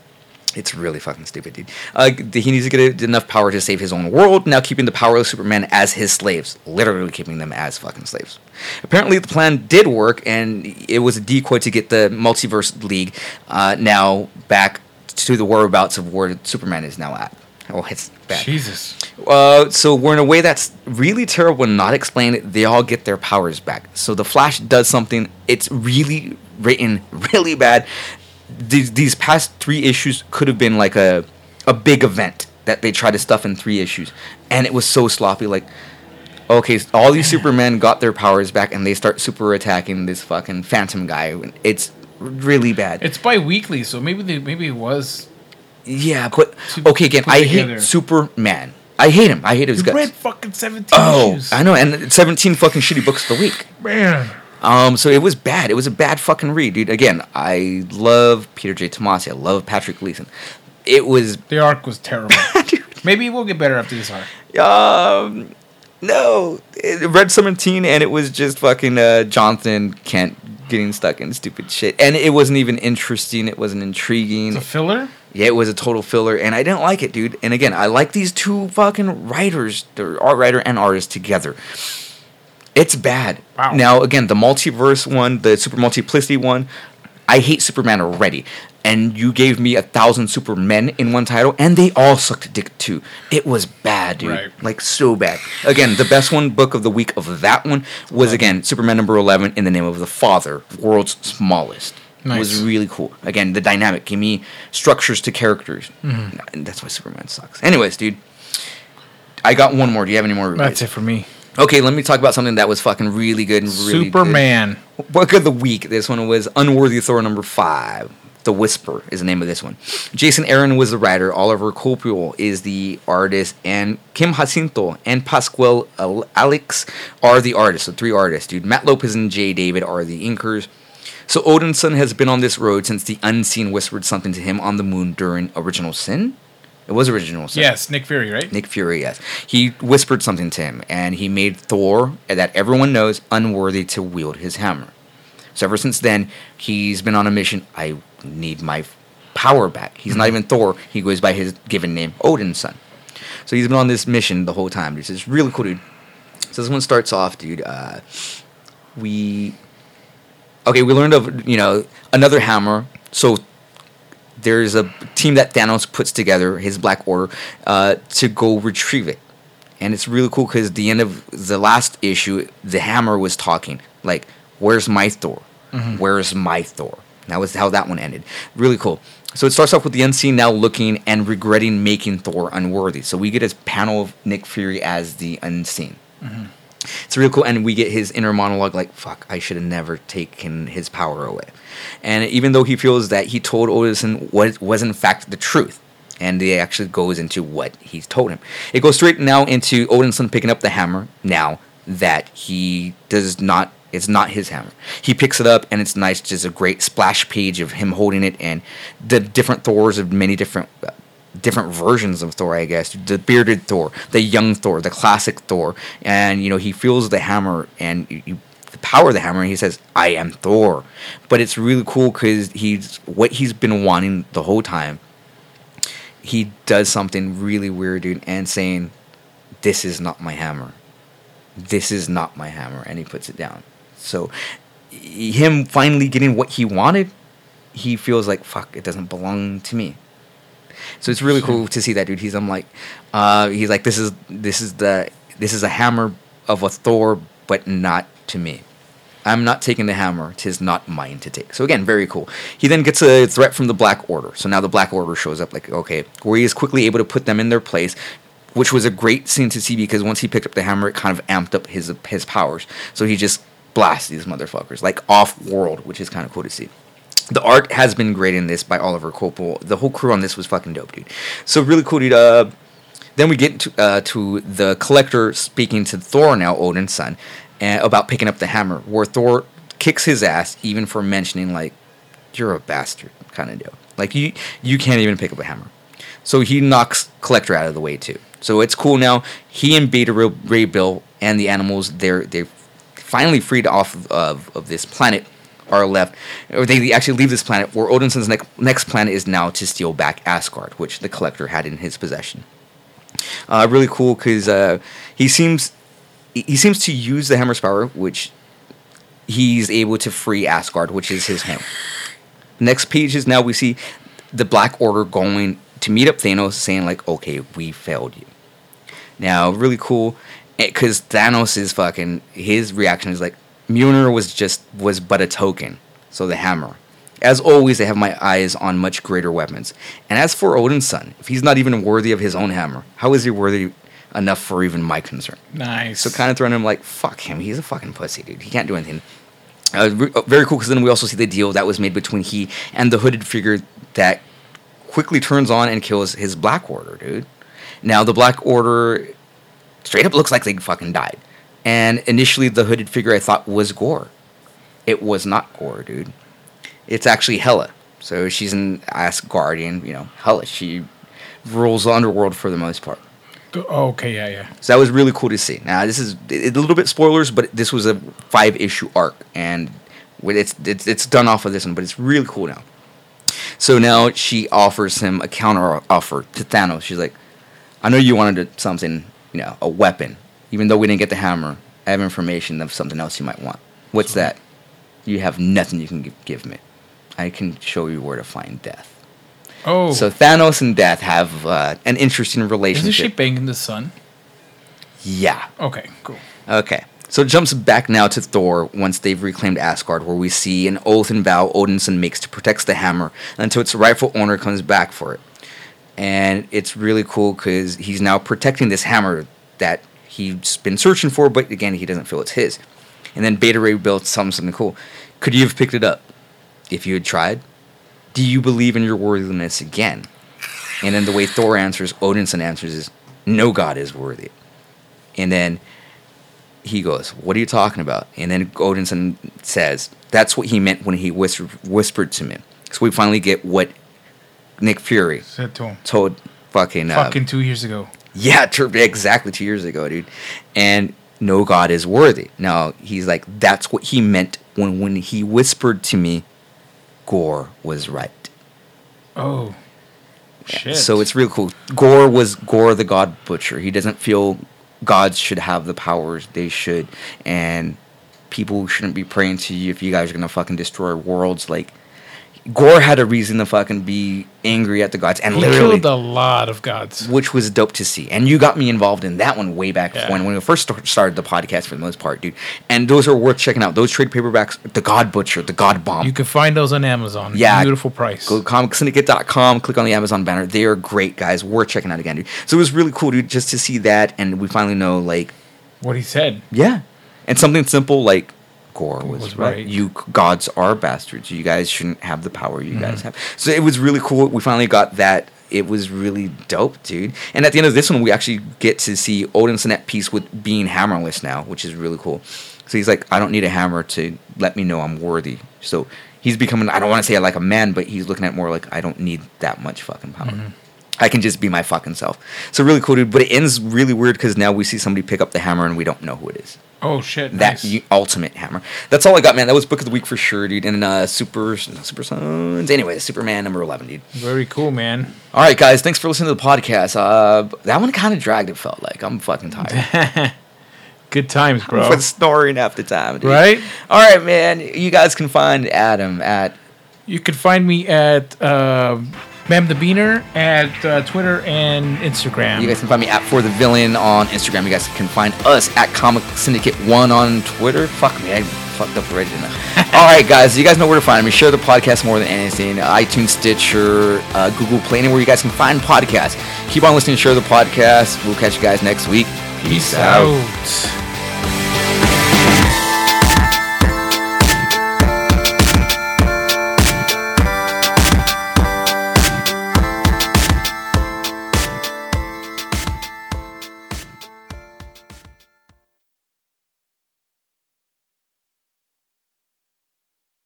It's really fucking stupid, dude. He needs to get enough power to save his own world, now keeping the powerless Superman as his slaves. Literally keeping them as fucking slaves. Apparently the plan did work, and it was a decoy to get the Multiverse League now back to the whereabouts of where Superman is now at. Oh, it's bad. Jesus. So we're in a way that's really terrible and not explained. They all get their powers back. So the Flash does something. It's really written really bad. These past 3 issues could have been like a big event that they tried to stuff in 3 issues, and it was so sloppy. Like, okay, all these Supermen got their powers back, and they start super attacking this fucking Phantom guy. It's really bad. It's bi-weekly, so maybe it was. Yeah, but okay, again, I hate Superman. I hate him. I hate his guts. You read fucking 17 issues. I know, and 17 fucking shitty books a week. Man. So it was bad. It was a bad fucking read, dude. Again, I love Peter J. Tomasi. I love Patrick Gleason. The arc was terrible. Maybe we'll get better after this arc. No. Read 17, and it was just fucking Jonathan Kent getting stuck in stupid shit. And it wasn't even interesting. It wasn't intriguing. It's a filler? Yeah, it was a total filler, and I didn't like it, dude. And again, I like these 2 fucking writers, the art writer and artist together. It's bad. Wow. Now, again, the multiverse one, the super multiplicity one, I hate Superman already. And you gave me 1,000 Supermen in one title, and they all sucked dick too. It was bad, dude. Right. Like, so bad. Again, the best book of the week of that one was, again, Superman number 11, In the Name of the Father, world's smallest. Nice. It was really cool. Again, the dynamic. Give me structures to characters. Mm-hmm. And that's why Superman sucks. Anyways, dude, I got one more. Do you have any more reviews? That's it for me. Okay, let me talk about something that was fucking really good and really Superman. Good. Book of the week. This one was Unworthy Thor number 5. The Whisper is the name of this one. Jason Aaron was the writer. Oliver Coipel is the artist. And Kim Jacinto and Pasquale Alex are the artists. So 3 artists, dude. Matt Lopez and Jay David are the inkers. So Odinson has been on this road since the Unseen whispered something to him on the moon during Original Sin. It was Original Sin. Yes, Nick Fury, right? Nick Fury, yes. He whispered something to him, and he made Thor, that everyone knows, unworthy to wield his hammer. So ever since then, he's been on a mission. I need my power back. He's not even Thor. He goes by his given name, Odin's son. So he's been on this mission the whole time. It's really cool, dude. So this one starts off, dude. We learned of, another hammer. So there's a team that Thanos puts together, his Black Order, to go retrieve it. And it's really cool because at the end of the last issue, the hammer was talking. Like, where's my Thor? Mm-hmm. Where's my Thor? That was how that one ended. Really cool. So it starts off with the Unseen now looking and regretting making Thor unworthy. So we get a panel of Nick Fury as the Unseen. Mm-hmm. It's real cool, and we get his inner monologue like, fuck, I should have never taken his power away. And even though he feels that he told Odinson what was in fact the truth, and it actually goes into what he's told him. It goes straight now into Odinson picking up the hammer now that he does not, it's not his hammer. He picks it up, and it's nice, just a great splash page of him holding it, and the different Thors of many different versions of Thor, I guess. The bearded Thor, the young Thor, the classic Thor. And, he feels the hammer and the power of the hammer, and he says, I am Thor. But it's really cool because what he's been wanting the whole time. He does something really weird, dude, and saying, this is not my hammer. This is not my hammer. And he puts it down. So him finally getting what he wanted, he feels like, fuck, it doesn't belong to me. So it's really cool to see that, dude. He's like, this is a hammer of a Thor, but not to me. I'm not taking the hammer. 'Tis not mine to take. So again, very cool. He then gets a threat from the Black Order. So now the Black Order shows up, like, okay, where he is quickly able to put them in their place, which was a great scene to see because once he picked up the hammer, it kind of amped up his powers. So he just blasts these motherfuckers, like off-world, which is kind of cool to see. The art has been great in this by Oliver Coipel. The whole crew on this was fucking dope, dude. So really cool, dude. Then we get to the Collector speaking to Thor now, Odin's son, about picking up the hammer, where Thor kicks his ass even for mentioning, like, you're a bastard kind of deal. Like, you can't even pick up a hammer. So he knocks Collector out of the way, too. So it's cool now. He and Beta Ray Bill and the animals, they're finally freed off of this planet are left, or they actually leave this planet, where Odinson's next planet is now to steal back Asgard, which the Collector had in his possession. Really cool, because he seems to use the hammer's power, which he's able to free Asgard, which is his home. Next page is now we see the Black Order going to meet up Thanos, saying like, okay, we failed you. Now, really cool, because Thanos is his reaction is like, Mjolnir was but a token, so the hammer. As always, I have my eyes on much greater weapons. And as for Odin's son, if he's not even worthy of his own hammer, how is he worthy enough for even my concern? Nice. So kind of throwing him like, fuck him, he's a fucking pussy, dude. He can't do anything. Very cool, because then we also see the deal that was made between he and the hooded figure that quickly turns on and kills his Black Order, dude. Now, the Black Order straight up looks like they fucking died. And initially, the hooded figure I thought was Gore. It was not Gore, dude. It's actually Hela. So she's an Asgardian, Hela. She rules the underworld for the most part. Okay, yeah. So that was really cool to see. Now, this is a little bit spoilers, but this was a 5-issue arc, and it's done off of this one, but it's really cool now. So now she offers him a counter offer to Thanos. She's like, I know you wanted something, a weapon. Even though we didn't get the hammer, I have information of something else you might want. What's that? You have nothing you can give me. I can show you where to find death. Oh. So Thanos and Death have an interesting relationship. Isn't she banging the sun? Yeah. Okay, cool. Okay. So it jumps back now to Thor once they've reclaimed Asgard, where we see an oath and vow Odinson makes to protect the hammer until its rightful owner comes back for it. And it's really cool because he's now protecting this hammer that he's been searching for, but again, he doesn't feel it's his. And then Beta Ray Bill tells him something cool. Could you have picked it up if you had tried? Do you believe in your worthiness again? And then the way Thor answers, Odinson answers is, no god is worthy. And then he goes, what are you talking about? And then Odinson says, that's what he meant when he whispered to me. So we finally get what Nick Fury said to him. Told fucking 2 years ago. Yeah, exactly 2 years ago, dude. And no god is worthy. Now, he's like, that's what he meant when he whispered to me, Gore was right. Oh, shit. So it's real cool. Gore was Gore the God Butcher. He doesn't feel gods should have the powers they should. And people shouldn't be praying to you if you guys are going to fucking destroy worlds. Like, Gore had a reason to fucking be angry at the gods, and he literally killed a lot of gods, which was dope to see. And you got me involved in that one way back when we first started the podcast, for the most part, dude. And those are worth checking out. Those trade paperbacks, the God Butcher, the God Bomb. You can find those on Amazon. Yeah, beautiful price. Go to comicsyndicate.com, click on the Amazon banner. They are great, guys. Worth checking out again, dude. So it was really cool, dude, just to see that, and we finally know like what he said. Yeah, and something simple like, Gore was right. You gods are bastards. You guys shouldn't have the power you guys have. So it was really cool. We finally got that. It was really dope, dude. And at the end of this one, we actually get to see Odinson at peace with being hammerless now, which is really cool. So he's like, I don't need a hammer to let me know I'm worthy. So he's becoming, I don't want to say like a man, but he's looking at more like, I don't need that much fucking power. I can just be my fucking self. So really cool, dude. But it ends really weird because now we see somebody pick up the hammer and we don't know who it is. Oh, shit. That ultimate hammer. That's all I got, man. That was Book of the Week for sure, dude. And Super Sons. Anyway, Superman number 11, dude. Very cool, man. All right, guys. Thanks for listening to the podcast. That one kind of dragged, it felt like. I'm fucking tired. Good times, bro. I'm snoring half the time, dude. Right? All right, man. You guys can find Adam at... You can find me at... Mem the Beaner at Twitter and Instagram. You guys can find me at For the Villain on Instagram. You guys can find us at Comic Syndicate 1 on Twitter. Fuck me, I fucked up already, didn't I? All right, guys, you guys know where to find me. Share the podcast more than anything. iTunes, Stitcher, Google Play, anywhere you guys can find podcasts. Keep on listening, share the podcast. We'll catch you guys next week. Peace out.